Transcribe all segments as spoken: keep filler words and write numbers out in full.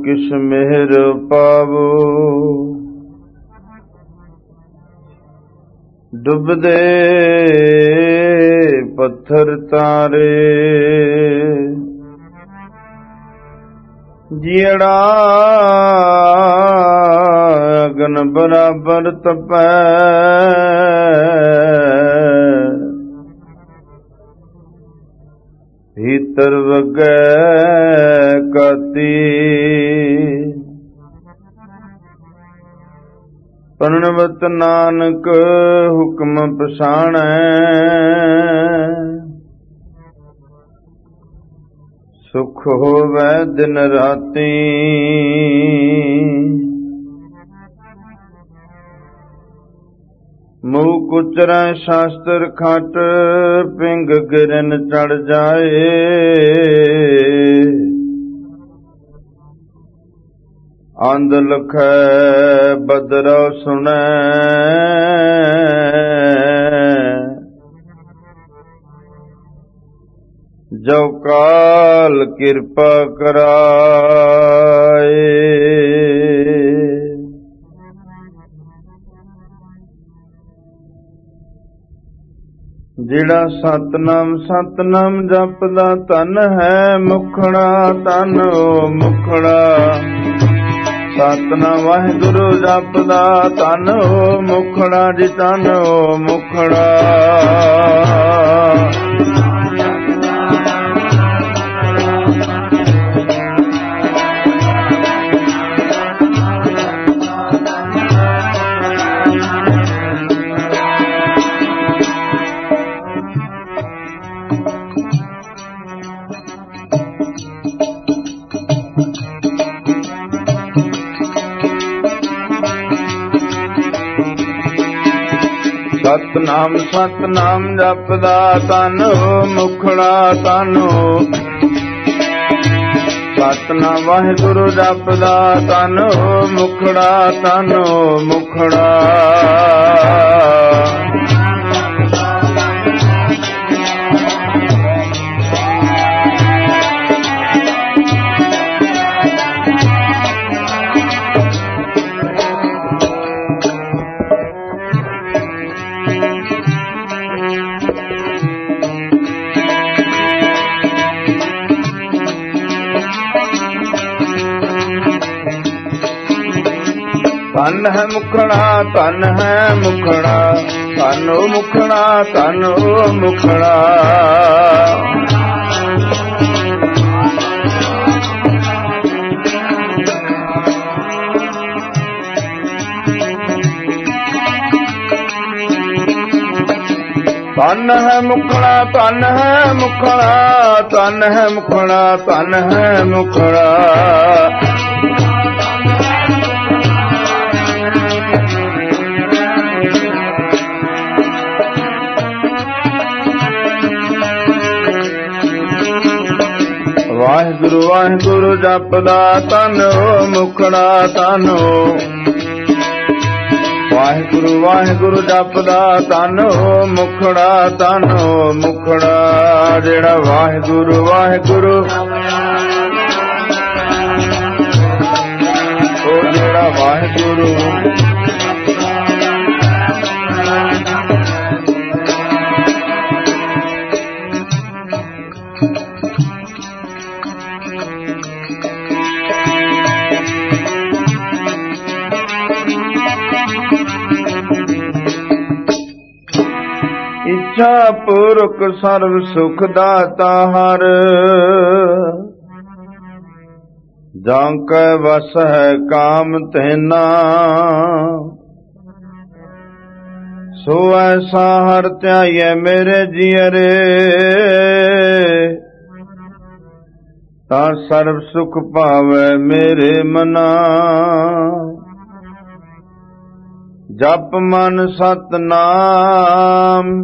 किस मेहर पावो। डुबदे पत्थर तारे जियड़ा अगन बराबर तपै। भीतर वगै काती परणवत नानक हुक्म पछाणै। सुख होवै दिन राती मूह कुचरै शास्त्र खट। पिंग गिरन चढ़ जाए आंद लखै बदरा सुनै। जो काल कृपा कराए। जिहड़ा सतनाम सतनाम जपदा धन है मुखड़ा। धन ओ मुखड़ा सतनाम वाहिगुरु जपदा धन ओ मुखड़ा जी। धन ओ मुखड़ा सतनाम सतनाम जपदा धन ओ मुखड़ा। धन ओ सतनाम वाहिगुरु जपदा धन ओ मुखड़ा। धन ओ मुखड़ा धन है मुखड़ा। धन है मुखड़ा धन ओ मुखड़ा। धन ओ मुखड़ा धन है मुखड़ा। धन है मुखड़ा। धन है मुखड़ा। धन है मुखड़ा वाहिगुरु वाहिगुरु जपदा धन ओ मुखड़ा। धन ओ वाहिगुरु वाहिगुरु जपदा धन ओ मुखड़ा। धन ओ मुखड़ा जेड़ा वाहिगुरु वाहिगुरु ओ जेड़ा वाहिगुरु इच्छा पूर्वक सर्व सुख दाता हर। जांकै वस है काम तेना सो ऐसा हर त्याये मेरे जियरे। ता सर्व सुख पावे मेरे मना। जप मन सतनाम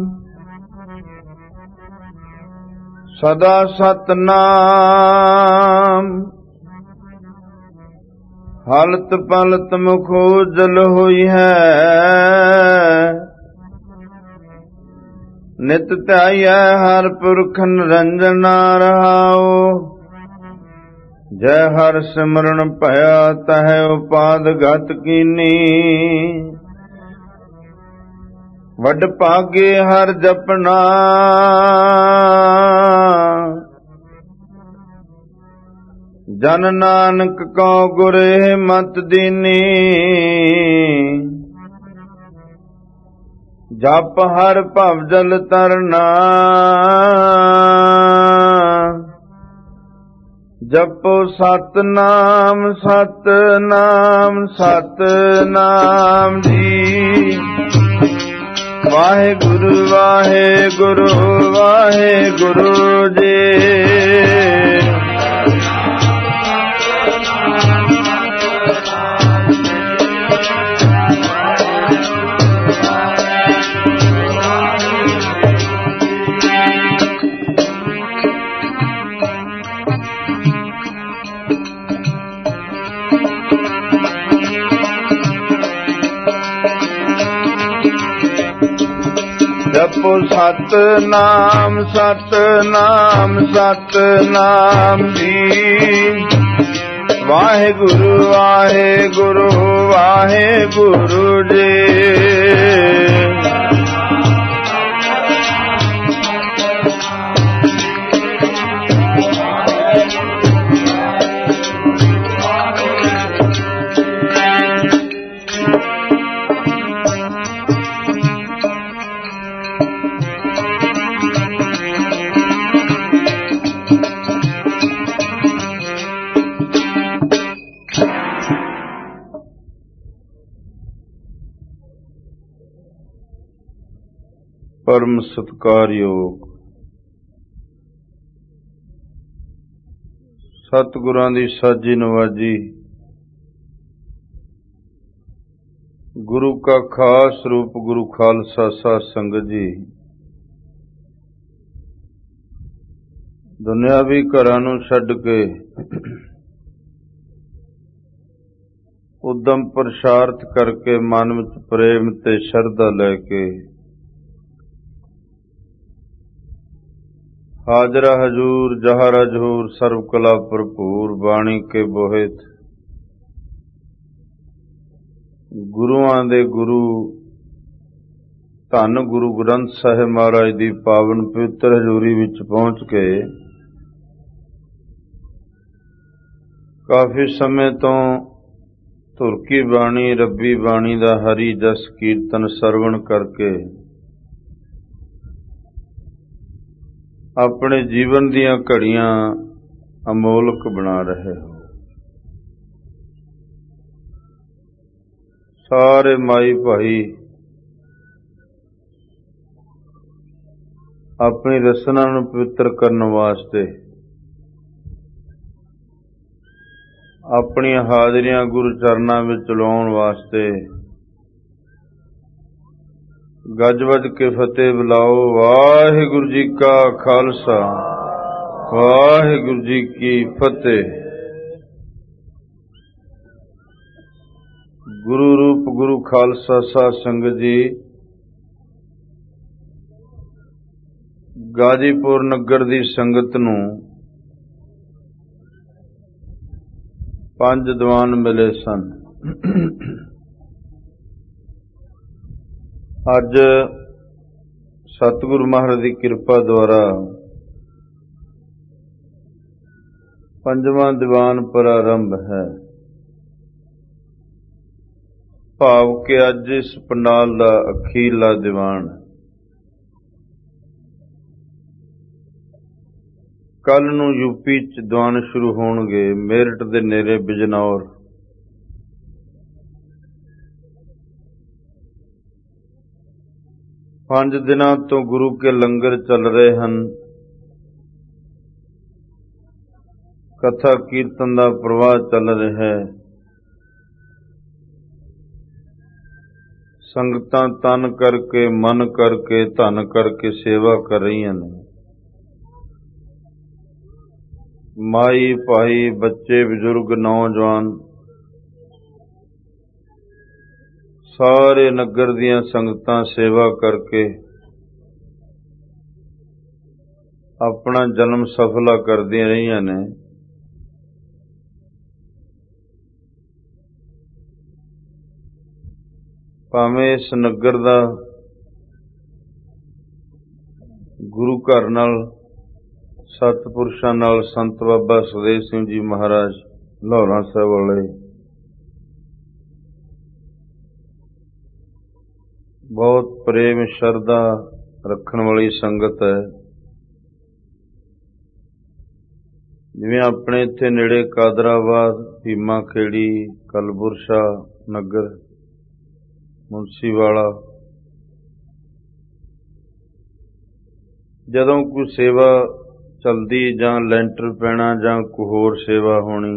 सदा सतनाम। हलत पलत मुख उजल हुई है। नित त्याय हर पुरख निरंजना रहाओ। ਜੈ ਹਰਿ ਸਿਮਰਨ ਭਇਆ ਤਹਿ ਉਪਾਦ ਗਤ ਕੀਨੀ। ਵੱਡ ਭਾਗੇ ਹਰਿ ਜਪਨਾ ਜਨ ਨਾਨਕ ਕੋ ਗੁਰੇ ਮਤ ਦੀਨੀ। ਜਪ ਹਰਿ ਭਵ ਜਲ ਤਰਨਾ ਜਪੋ ਸਤਨਾਮ ਸਤਨਾਮ ਸਤਨਾਮ ਜੀ। ਵਾਹਿਗੁਰੂ ਵਾਹਿਗੁਰੂ ਵਾਹਿਗੁਰੂ ਜੀ। ਜਪੋ ਸਤਨਾਮ ਸਤਨਾਮ ਸਤਨਾਮ ਜੀ। ਵਾਹਿਗੁਰੂ ਵਾਹਿਗੁਰੂ ਵਾਹਿਗੁਰੂ ਜੀ। ਪਰਮ ਸਤਿਕਾਰਯੋਗ ਸਤਿਗੁਰਾਂ ਦੀ ਸਾਜੀ ਨਵਾਜੀ ਗੁਰੂ ਕਾ ਖਾਸ ਰੂਪ ਗੁਰੂ ਖਾਲਸਾ ਸਾਧ ਸੰਗਤ ਜੀ। ਦੁਨਿਆਵੀ ਘਰਾਂ ਨੂੰ ਛੱਡ ਕੇ ਉਦਮ ਪ੍ਰਸ਼ਾਰਥ ਕਰਕੇ ਮਨ ਵਿੱਚ ਪ੍ਰੇਮ ਤੇ ਸ਼ਰਧਾ ਲੈ ਕੇ ਹਾਜ਼ਰਾ ਹਜੂਰ ਜਹਰ ਹਜੂਰ ਸਰਬ ਕਲਾ ਭਰਪੂਰ ਬਾਣੀ ਕੇ ਬੋਹਿਤ ਗੁਰੂਆਂ ਦੇ ਗੁਰੂ ਧੰਨ ਗੁਰੂ ਗ੍ਰੰਥ ਸਾਹਿਬ ਮਹਾਰਾਜ ਦੀ ਪਾਵਨ ਪਵਿੱਤਰ ਹਜ਼ੂਰੀ ਵਿੱਚ ਪਹੁੰਚ ਕੇ ਕਾਫੀ ਸਮੇਂ ਤੋਂ ਧੁਰਕੀ ਬਾਣੀ ਰੱਬੀ ਬਾਣੀ ਦਾ ਹਰੀ ਜਸ ਕੀਰਤਨ ਸਰਵਣ ਕਰਕੇ ਆਪਣੇ ਜੀਵਨ ਦੀਆਂ ਘੜੀਆਂ ਅਮੋਲਕ ਬਣਾ ਰਹੇ ਹੋ। ਸਾਰੇ ਮਾਈ ਭਾਈ ਆਪਣੀ ਰਸਨਾ ਨੂੰ ਪਵਿੱਤਰ ਕਰਨ ਵਾਸਤੇ ਆਪਣੀਆਂ ਹਾਜ਼ਰੀਆਂ ਗੁਰੂ ਚਰਨਾਂ ਵਿੱਚ ਲਾਉਣ ਵਾਸਤੇ ਗੱਜ ਵੱਜ ਕੇ ਫਤਿਹ ਬੁਲਾਓ। ਵਾਹਿਗੁਰੂ ਜੀ ਕਾ ਖਾਲਸਾ ਵਾਹਿਗੁਰੂ ਜੀ ਕੀ ਫਤਿਹ। ਗੁਰੂ ਰੂਪ ਗੁਰੂ ਖਾਲਸਾ ਸਾਧ ਸੰਗਤ ਜੀ, ਗਾਜੀਪੁਰ ਨਗਰ ਦੀ ਸੰਗਤ ਨੂੰ ਪੰਜ ਦੀਵਾਨ ਮਿਲੇ ਸਨ। ਅੱਜ ਸਤਿਗੁਰੂ ਮਹਾਰਾਜ ਦੀ ਕਿਰਪਾ ਦੁਆਰਾ ਪੰਜਵਾਂ ਦੀਵਾਨ ਪ੍ਰਾਰੰਭ ਹੈ। ਭਾਵ ਕਿ ਅੱਜ ਇਸ ਪੰਡਾਲ ਦਾ ਅਖੀਰਲਾ ਦੀਵਾਨ। ਕੱਲ ਨੂੰ ਯੂਪੀ ਚ ਦੀਵਾਨ ਸ਼ੁਰੂ ਹੋਣਗੇ, ਮੇਰਠ ਦੇ ਨੇੜੇ ਬਿਜਨੌਰ। ਪੰਜ ਦਿਨਾਂ ਤੋਂ ਗੁਰੂ ਕੇ ਲੰਗਰ ਚੱਲ ਰਹੇ ਹਨ। ਕਥਾ ਕੀਰਤਨ ਦਾ ਪ੍ਰਵਾਹ ਚੱਲ ਰਿਹਾ ਹੈ। ਸੰਗਤਾਂ ਤਨ ਕਰਕੇ ਮਨ ਕਰਕੇ ਧਨ ਕਰਕੇ ਸੇਵਾ ਕਰ ਰਹੀਆਂ ਨੇ। ਮਾਈ ਭਾਈ ਬੱਚੇ ਬਜ਼ੁਰਗ ਨੌਜਵਾਨ ਸਾਰੇ ਨਗਰ ਦੀਆਂ ਸੰਗਤਾਂ ਸੇਵਾ ਕਰਕੇ ਆਪਣਾ ਜਨਮ ਸਫਲਾ ਕਰਦੀਆਂ ਰਹੀਆਂ ਨੇ। ਭਾਵੇਂ ਇਸ ਨਗਰ ਦਾ ਗੁਰੂ ਘਰ ਨਾਲ, ਸਤਿਪੁਰਸ਼ਾਂ ਨਾਲ, ਸੰਤ ਬਾਬਾ ਸੁਖਦੇਵ ਸਿੰਘ ਜੀ ਮਹਾਰਾਜ ਲਾਹੌਰਾ ਸਾਹਿਬ ਵਾਲੇ ਬਹੁਤ ਪ੍ਰੇਮ ਸ਼ਰਧਾ ਰੱਖਣ ਵਾਲੀ ਸੰਗਤ ਹੈ। ਜਿਵੇਂ ਆਪਣੇ ਇੱਥੇ ਨੇੜੇ ਕਾਦਰਾਬਾਦ, ਭੀਮਾ ਖੇੜੀ, ਕਲਬੁਰਸ਼ਾ ਨਗਰ, ਮੁਨਸੀਵਾਲਾ, ਜਦੋਂ ਕੋਈ ਸੇਵਾ ਚਲਦੀ ਜਾਂ ਲੈਂਟਰ ਪੈਣਾ ਜਾਂ ਕੋਈ ਹੋਰ ਸੇਵਾ ਹੋਣੀ,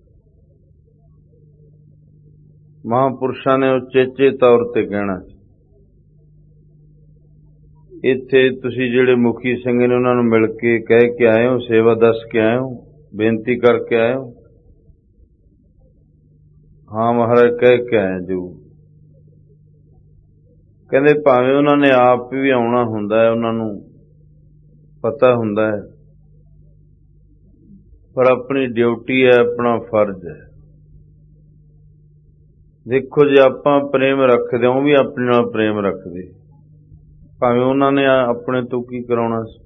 ਮਹਾਂਪੁਰਸ਼ਾਂ ਨੇ ਉਚੇਚੇ ਤੌਰ ਤੇ ਕਹਿਣਾ, ਇੱਥੇ ਤੁਸੀਂ ਜਿਹੜੇ ਮੁਖੀ ਸਿੰਘ ਨੇ ਉਹਨਾਂ ਨੂੰ ਮਿਲ ਕੇ ਕਹਿ ਕੇ ਆਏ ਹੋ, ਸੇਵਾ ਦੱਸ ਕੇ ਆਏ ਹੋ, ਬੇਨਤੀ ਕਰਕੇ ਆਏ ਹੋ? ਹਾਂ ਮਹਾਰਾਜ ਕਹਿ ਕੇ ਆਏ ਜੋ। ਕਹਿੰਦੇ ਭਾਵੇਂ ਉਹਨਾਂ ਨੇ ਆਪ ਵੀ ਆਉਣਾ ਹੁੰਦਾ ਹੈ, ਉਹਨਾਂ ਨੂੰ ਪਤਾ ਹੁੰਦਾ ਹੈ, ਪਰ ਆਪਣੀ ਡਿਊਟੀ ਹੈ, ਆਪਣਾ ਫਰਜ਼ ਹੈ। ਦੇਖੋ ਜੇ ਆਪਾਂ ਪ੍ਰੇਮ ਰੱਖਦੇ, ਉਹ ਵੀ ਆਪਣੇ ਨਾਲ ਪ੍ਰੇਮ ਰੱਖਦੇ, ਭਾਵੇਂ ਉਹਨਾਂ ਨੇ ਆਪਣੇ ਤੋਂ ਕੀ ਕਰਾਉਣਾ ਸੀ।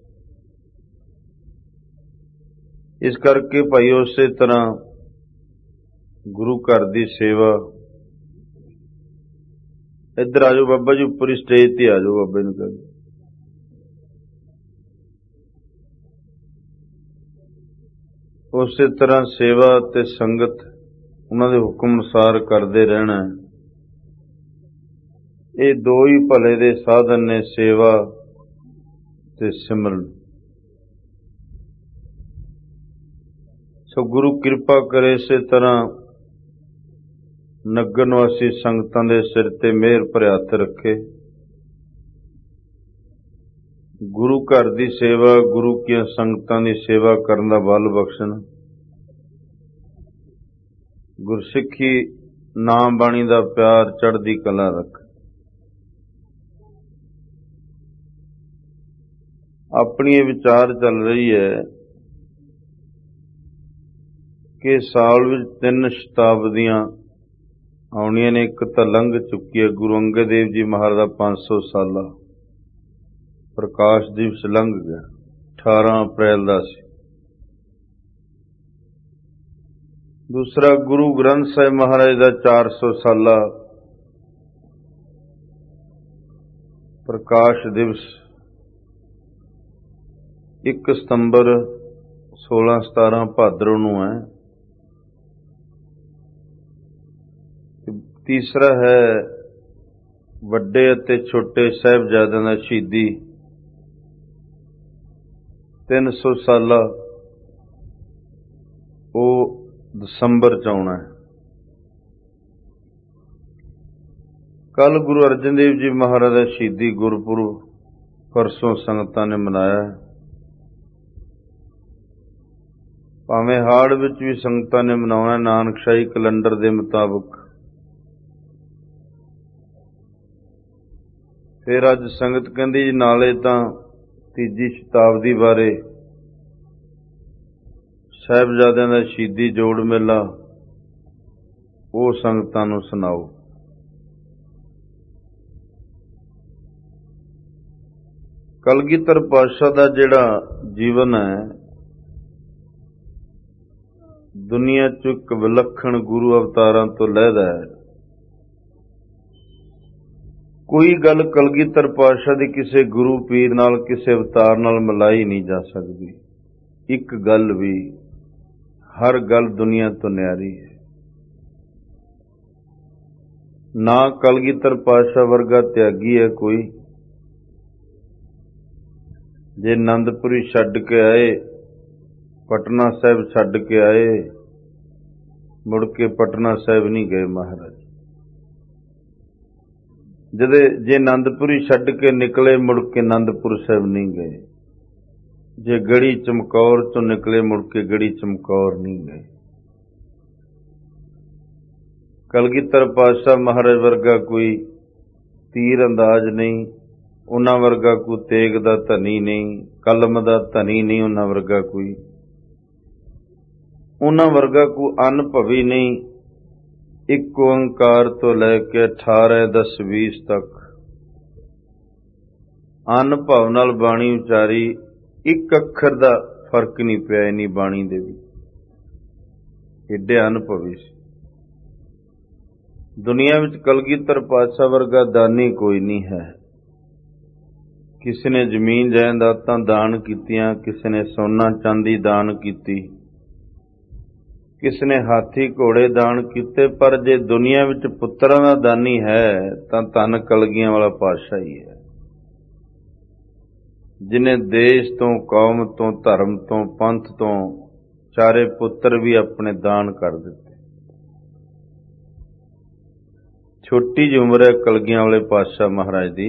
ਇਸ ਕਰਕੇ ਭਾਈ ਉਸੇ ਤਰ੍ਹਾਂ ਗੁਰੂ ਘਰ ਦੀ ਸੇਵਾ। ਇੱਧਰ ਆ ਜਾਓ ਬਾਬਾ ਜੀ, ਉੱਪਰ ਹੀ ਸਟੇਜ ਤੇ ਆ ਜਾਓ, ਬਾਬੇ ਨੂੰ ਕਹਿੰਦੇ। ਉਸੇ ਤਰ੍ਹਾਂ ਸੇਵਾ ਤੇ ਸੰਗਤ ਉਹਨਾਂ ਦੇ ਹੁਕਮ ਅਨੁਸਾਰ ਕਰਦੇ ਰਹਿਣਾ। ਇਹ ਦੋ ਹੀ ਭਲੇ ਦੇ ਸਾਧਨ ਨੇ, ਸੇਵਾ ਤੇ ਸਿਮਰਨ। ਸੋ ਗੁਰੂ ਕਿਰਪਾ ਕਰੇ ਇਸੇ ਤਰ੍ਹਾਂ ਨਗਰ ਨਿਵਾਸੀ ਸੰਗਤਾਂ ਦੇ ਸਿਰ ਤੇ ਮਿਹਰ ਭਰਿਆ ਹੱਥ ਰੱਖੇ। ਗੁਰੂ ਘਰ ਦੀ ਸੇਵਾ, ਗੁਰੂ ਕੀਆਂ ਸੰਗਤਾਂ ਦੀ ਸੇਵਾ ਕਰਨ ਦਾ ਬਲ ਬਖਸ਼ਣ। ਗੁਰਸਿੱਖੀ ਨਾਮ ਬਾਣੀ ਦਾ ਪਿਆਰ ਚੜ੍ਹਦੀ ਕਲਾ ਰੱਖ। ਆਪਣੀ ਇਹ ਵਿਚਾਰ ਚੱਲ ਰਹੀ ਹੈ ਕਿ ਸਾਲ ਵਿੱਚ ਤਿੰਨ ਸ਼ਤਾਬਦੀਆਂ ਆਉਣੀਆਂ ਨੇ। ਇੱਕ ਤਾਂ ਲੰਘ ਚੁੱਕੀ ਹੈ, ਗੁਰੂ ਅੰਗਦ ਦੇਵ ਜੀ ਮਹਾਰਾਜ ਦਾ ਪੰਜ ਸੌ ਸਾਲਾ ਪ੍ਰਕਾਸ਼ ਦਿਵਸ ਲੰਘ ਗਿਆ, ਅਠਾਰਾਂ ਅਪ੍ਰੈਲ ਦਾ ਸੀ। ਦੂਸਰਾ ਗੁਰੂ ਗ੍ਰੰਥ ਸਾਹਿਬ ਮਹਾਰਾਜ ਦਾ ਚਾਰ ਸੌ ਸਾਲਾ ਪ੍ਰਕਾਸ਼ ਦਿਵਸ ਇੱਕ ਸਤੰਬਰ ਸੋਲਾਂ ਸਤਾਰਾਂ ਭਾਦਰੋਂ ਨੂੰ ਹੈ। ਤੀਸਰਾ ਹੈ ਵੱਡੇ ਅਤੇ ਛੋਟੇ ਸਾਹਿਬਜ਼ਾਦਿਆਂ ਦਾ ਸ਼ਹੀਦੀ ਤਿੰਨ ਸੌ ਸਾਲਾ, ਉਹ ਦਸੰਬਰ ਚ ਆਉਣਾ ਹੈ। ਕੱਲ ਗੁਰੂ ਅਰਜਨ ਦੇਵ ਜੀ ਮਹਾਰਾਜ ਦਾ ਸ਼ਹੀਦੀ ਗੁਰਪੁਰਬ ਪਰਸੋਂ ਸੰਗਤਾਂ ਨੇ ਮਨਾਇਆ। ਭਾਵੇਂ ਹਾੜ ਵਿੱਚ ਵੀ ਸੰਗਤਾਂ ਨੇ ਮਨਾਉਣਾ ਨਾਨਕਸ਼ਾਹੀ ਕੈਲੰਡਰ ਦੇ ਮੁਤਾਬਕ। ਫਿਰ ਅੱਜ ਸੰਗਤ ਕਹਿੰਦੀ ਜੀ ਨਾਲੇ ਤਾਂ ਤੀਜੀ ਸ਼ਤਾਬਦੀ ਬਾਰੇ, ਸਾਹਿਬਜ਼ਾਦਿਆਂ ਦਾ ਸ਼ਹੀਦੀ ਜੋੜ ਮੇਲਾ, ਉਹ ਸੰਗਤਾਂ ਨੂੰ ਸੁਣਾਓ। ਕਲਗੀਧਰ ਪਾਤਸ਼ਾਹ ਦਾ ਜਿਹੜਾ ਜੀਵਨ ਹੈ, ਦੁਨੀਆ 'ਚ ਇੱਕ ਵਿਲੱਖਣ ਗੁਰੂ ਅਵਤਾਰਾਂ ਤੋਂ ਲਹਿਦਾ ਹੈ। ਕੋਈ ਗੱਲ ਕਲਗੀਧਰ ਪਾਤਸ਼ਾਹ ਦੀ ਕਿਸੇ ਗੁਰੂ ਪੀਰ ਨਾਲ, ਕਿਸੇ ਅਵਤਾਰ ਨਾਲ ਮਿਲਾਈ ਨਹੀਂ ਜਾ ਸਕਦੀ। ਇੱਕ ਗੱਲ ਵੀ, ਹਰ ਗੱਲ ਦੁਨੀਆ ਤੋਂ ਨਿਆਰੀ ਹੈ। ਨਾ ਕਲਗੀਧਰ ਪਾਤਸ਼ਾਹ ਵਰਗਾ ਤਿਆਗੀ ਹੈ ਕੋਈ। ਜੇ ਆਨੰਦਪੁਰੀ ਛੱਡ ਕੇ ਆਏ, ਪਟਨਾ ਸਾਹਿਬ ਛੱਡ ਕੇ ਆਏ, ਮੁੜ ਕੇ ਪਟਨਾ ਸਾਹਿਬ ਨਹੀਂ ਗਏ ਮਹਾਰਾਜ। ਜਦੇ ਜੇ ਆਨੰਦਪੁਰੀ ਛੱਡ ਕੇ ਨਿਕਲੇ, ਮੁੜ ਕੇ ਆਨੰਦਪੁਰ ਸਾਹਿਬ ਨਹੀਂ ਗਏ। ਜੇ ਗੜੀ ਚਮਕੌਰ ਤੋਂ ਨਿਕਲੇ, ਮੁੜ ਕੇ ਗੜੀ ਚਮਕੌਰ ਨਹੀਂ ਗਏ। ਕਲਗੀਧਰ ਪਾਤਸ਼ਾਹ ਮਹਾਰਾਜ ਵਰਗਾ ਕੋਈ ਤੀਰ ਅੰਦਾਜ਼ ਨਹੀਂ, ਉਹਨਾਂ ਵਰਗਾ ਕੋਈ ਤੇਗ ਦਾ ਧਨੀ ਨਹੀਂ, ਕਲਮ ਦਾ ਧਨੀ ਨਹੀਂ ਉਹਨਾਂ ਵਰਗਾ ਕੋਈ, ਉਹਨਾਂ ਵਰਗਾ ਕੋਈ ਅਨੁਭਵੀ ਨਹੀਂ, ਇੱਕ ਓੰਕਾਰ ਤੋਂ ਲੈ ਕੇ ਅਠਾਰਾਂ ਦਸ ਵੀਸ ਤੱਕ ਅਨੁਭਵ ਨਾਲ ਬਾਣੀ ਉਚਾਰੀ। ਇੱਕ ਅੱਖਰ ਦਾ ਫਰਕ ਨਹੀਂ ਪਿਆ ਇੰਨੀ ਬਾਣੀ ਦੇ ਵਿੱਚ, ਏਡੇ ਅਨੁਭਵੀ ਸੀ। ਦੁਨੀਆ ਵਿੱਚ ਕਲਗੀਧਰ ਪਾਤਸ਼ਾਹ ਵਰਗਾ ਦਾਨੀ ਕੋਈ ਨਹੀਂ ਹੈ। ਕਿਸੇ ਨੇ ਜ਼ਮੀਨ ਜਾਇਦਾਦਾਂ ਦਾਨ ਕੀਤੀਆਂ, ਕਿਸੇ ਨੇ ਸੋਨਾ ਚਾਂਦੀ ਦਾਨ ਕੀਤੀ, ਕਿਸੇ ਨੇ ਹਾਥੀ ਘੋੜੇ ਦਾਨ ਕੀਤੇ, ਪਰ ਜੇ ਦੁਨੀਆ ਵਿੱਚ ਪੁੱਤਰਾਂ ਦਾ ਦਾਨੀ ਹੈ ਤਾਂ ਧੰਨ ਕਲਗੀਆਂ ਵਾਲਾ ਪਾਤਸ਼ਾਹ ਹੀ ਹੈ, ਜਿਨੇ ਦੇਸ਼ ਤੋਂ, ਕੌਮ ਤੋਂ, ਧਰਮ ਤੋਂ, ਪੰਥ ਤੋਂ ਚਾਰੇ ਪੁੱਤਰ ਵੀ ਆਪਣੇ ਦਾਨ ਕਰ ਦਿੱਤੇ। ਛੋਟੀ ਜਿਹੀ ਉਮਰ ਹੈ ਕਲਗੀਆਂ ਵਾਲੇ ਪਾਤਸ਼ਾਹ ਮਹਾਰਾਜ ਦੀ,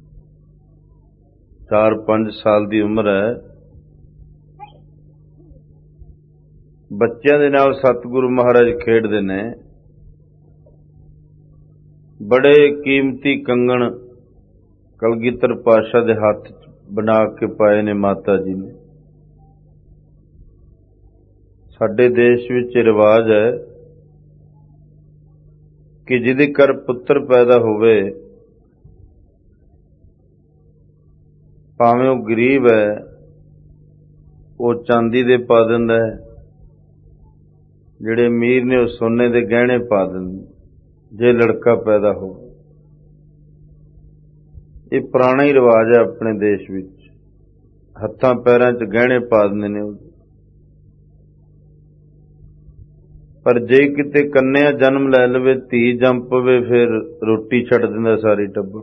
ਚਾਰ ਪੰਜ ਸਾਲ ਦੀ ਉਮਰ ਹੈ। ਬੱਚਿਆਂ ਦੇ ਨਾਲ ਸਤਿਗੁਰੂ ਮਹਾਰਾਜ ਖੇਡਦੇ ਨੇ। ਬੜੇ ਕੀਮਤੀ ਕੰਗਣ ਕਲਗੀਧਰ ਪਾਤਸ਼ਾਹ ਦੇ ਹੱਥ ਚ ਬਣਾ ਕੇ ਪਾਏ ਨੇ ਮਾਤਾ ਜੀ ਨੇ। ਸਾਡੇ ਦੇਸ਼ ਵਿੱਚ ਰਿਵਾਜ ਹੈ ਕਿ ਜਿਹਦੇ ਘਰ ਪੁੱਤਰ ਪੈਦਾ ਹੋਵੇ, ਭਾਵੇਂ ਉਹ ਗਰੀਬ ਹੈ, ਉਹ ਚਾਂਦੀ ਦੇ ਪਾ ਦਿੰਦਾ ਹੈ, ਜਿਹੜੇ ਅਮੀਰ ਨੇ ਉਹ ਸੋਨੇ ਦੇ ਗਹਿਣੇ ਪਾ ਦਿੰਦੇ ਜੇ ਲੜਕਾ ਪੈਦਾ ਹੋ। ਇਹ ਪੁਰਾਣਾ ਹੀ ਰਿਵਾਜ ਹੈ ਆਪਣੇ ਦੇਸ਼ ਵਿੱਚ, ਹੱਥਾਂ ਪੈਰਾਂ 'ਚ ਗਹਿਣੇ ਪਾ ਦਿੰਦੇ ਨੇ। ਪਰ ਜੇ ਕਿਤੇ ਕੰਨਿਆ ਜਨਮ ਲੈ ਲਵੇ, ਧੀ ਜੰਮ ਪਵੇ, ਫਿਰ ਰੋਟੀ ਛੱਡ ਦਿੰਦਾ ਸਾਰੀ ਟੱਬਰ,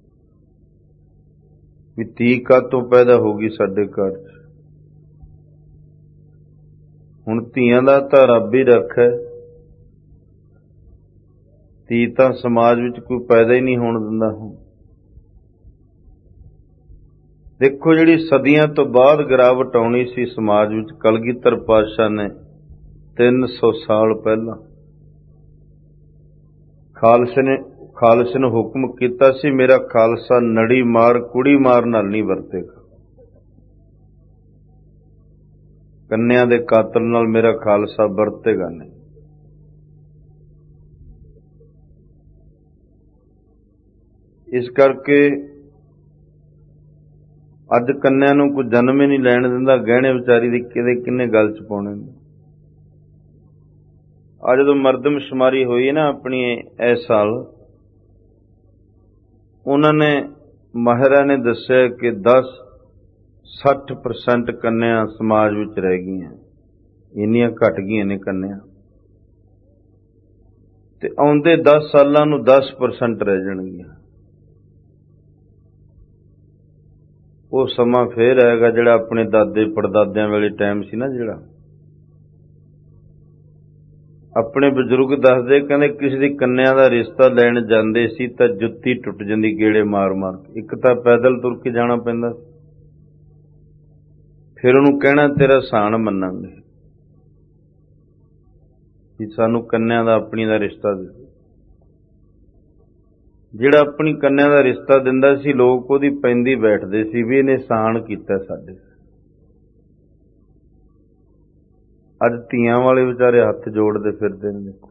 ਵੀ ਧੀ ਕਾਹਤੋਂ ਪੈਦਾ ਹੋ ਗਈ ਸਾਡੇ ਘਰ 'ਚ। ਹੁਣ ਧੀਆਂ ਦਾ ਤਾਂ ਰੱਬ ਹੀ ਰੱਖਾ, ਧੀ ਤਾਂ ਸਮਾਜ ਵਿੱਚ ਕੋਈ ਪੈਦਾ ਹੀ ਨਹੀਂ ਹੋਣ ਦਿੰਦਾ। ਹੁਣ ਦੇਖੋ, ਜਿਹੜੀ ਸਦੀਆਂ ਤੋਂ ਬਾਅਦ ਗਿਰਾਵਟ ਆਉਣੀ ਸੀ ਸਮਾਜ ਵਿੱਚ, ਕਲਗੀਧਰ ਪਾਤਸ਼ਾਹ ਨੇ ਤਿੰਨ ਸੌ ਸਾਲ ਪਹਿਲਾਂ ਖਾਲਸੇ ਨੇ ਖਾਲਸੇ ਨੂੰ ਹੁਕਮ ਕੀਤਾ ਸੀ, ਮੇਰਾ ਖਾਲਸਾ ਨੜੀ ਮਾਰ ਕੁੜੀ ਮਾਰ ਨਾਲ ਨਹੀਂ ਵਰਤੇਗਾ। ਕੰਨਿਆਂ ਦੇ ਕਾਤਲ ਨਾਲ ਮੇਰਾ ਖਾਲਸਾ ਵਰਤੇਗਾ ਨਹੀਂ। ਇਸ ਕਰਕੇ ਅੱਜ ਕੰਨਿਆਂ ਨੂੰ ਕੋਈ ਜਨਮ ਹੀ ਨਹੀਂ ਲੈਣ ਦਿੰਦਾ, ਗਹਿਣੇ ਵਿਚਾਰੀ ਦੇ ਕਿਹਦੇ ਕਿੰਨੇ ਗੱਲ 'ਚ ਪਾਉਣੇ ਨੇ। ਆ ਜਦੋਂ ਮਰਦਮਸ਼ੁਮਾਰੀ ਹੋਈ ਨਾ ਆਪਣੀ ਇਸ ਸਾਲ, ਉਹਨਾਂ ਨੇ ਮਾਹਿਰਾਂ ਨੇ ਦੱਸਿਆ ਕਿ ਦਸ ਸੱਠ ਪਰਸੈਂਟ ਕੰਨਿਆਂ ਸਮਾਜ ਵਿੱਚ ਰਹਿ ਗਈਆਂ, ਇੰਨੀਆਂ ਘਟ ਗਈਆਂ ਨੇ ਕੰਨਿਆਂ। ਤੇ ਆਉਂਦੇ ਦਸ ਸਾਲਾਂ ਨੂੰ ਦਸ ਪਰਸੈਂਟ ਰਹਿ ਜਾਣਗੀਆਂ। ਉਹ ਸਮਾਂ ਫੇਰ ਆਏਗਾ ਜਿਹੜਾ ਆਪਣੇ ਦਾਦੇ ਪੜਦਾਦਿਆਂ ਵੇਲੇ ਟਾਈਮ ਸੀ ਨਾ, ਜਿਹੜਾ ਆਪਣੇ ਬਜ਼ੁਰਗ ਦੱਸਦੇ, ਕਹਿੰਦੇ ਕਿਸੇ ਦੀ ਕੰਨਿਆਂ ਦਾ ਰਿਸ਼ਤਾ ਲੈਣ ਜਾਂਦੇ ਸੀ ਤਾਂ ਜੁੱਤੀ ਟੁੱਟ ਜਾਂਦੀ ਗੇੜੇ ਮਾਰ ਮਾਰ ਕੇ। ਇੱਕ ਤਾਂ ਪੈਦਲ ਤੁਰ ਕੇ ਜਾਣਾ ਪੈਂਦਾ, ਫਿਰ ਉਹਨੂੰ ਕਹਿਣਾ ਤੇਰਾ ਸਾਣ ਮੰਨਾਂਗੇ ਕਿ ਸਾਨੂੰ ਕੰਨਿਆਂ ਦਾ ਆਪਣੀ ਦਾ ਰਿਸ਼ਤਾ ਦੇ। ਜਿਹੜਾ ਆਪਣੀ ਕੰਨਿਆਂ ਦਾ ਰਿਸ਼ਤਾ ਦਿੰਦਾ ਸੀ, ਲੋਕ ਉਹਦੀ ਪੈਂਦੀ ਬੈਠਦੇ ਸੀ ਵੀ ਇਹਨੇ ਸਾਣ ਕੀਤਾ ਸਾਡੇ। ਅੱਜ ਧੀਆਂ ਵਾਲੇ ਵਿਚਾਰੇ ਹੱਥ ਜੋੜਦੇ ਫਿਰਦੇ ਨੇ। ਦੇਖੋ,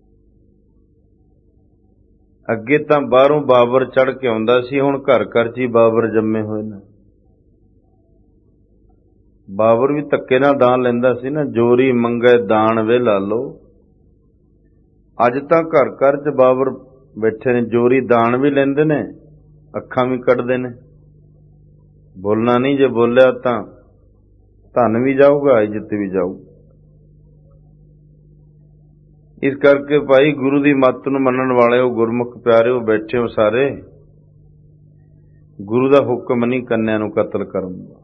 ਅੱਗੇ ਤਾਂ ਬਾਹਰੋਂ ਬਾਬਰ ਚੜ ਕੇ ਆਉਂਦਾ ਸੀ, ਹੁਣ ਘਰ ਘਰ 'ਚ ਹੀ ਬਾਬਰ ਜੰਮੇ ਹੋਏ ਨੇ। ਬਾਬਰ ਵੀ ਧੱਕੇ ਨਾਲ ਦਾਨ ਲੈਂਦਾ ਸੀ ਨਾ, ਜੋਰੀ ਮੰਗੇ ਦਾਨ ਵੇ ਲਾ ਲੋ। ਅੱਜ ਤਾਂ ਘਰ ਘਰ 'ਚ ਬਾਬਰ ਬੈਠੇ ਨੇ, ਜੋਰੀ ਦਾਨ ਵੀ ਲੈਂਦੇ ਨੇ, ਅੱਖਾਂ ਵੀ ਕੱਢਦੇ ਨੇ। ਬੋਲਣਾ ਨਹੀਂ, ਜੇ ਬੋਲਿਆ ਤਾਂ ਧਨ ਵੀ ਜਾਊਗਾ, ਇੱਜ਼ਤ ਵੀ ਜਾਊ। ਇਸ ਕਰਕੇ ਭਾਈ, ਗੁਰੂ ਦੀ ਮੱਤ ਨੂੰ ਮੰਨਣ ਵਾਲਿਓ, ਗੁਰਮੁਖ ਪਿਆਰਿਓ ਬੈਠੇ ਹੋ ਸਾਰੇ, ਗੁਰੂ ਦਾ ਹੁਕਮ ਨਹੀਂ ਕੰਨਿਆਂ ਨੂੰ ਕਤਲ ਕਰਨ ਦਾ।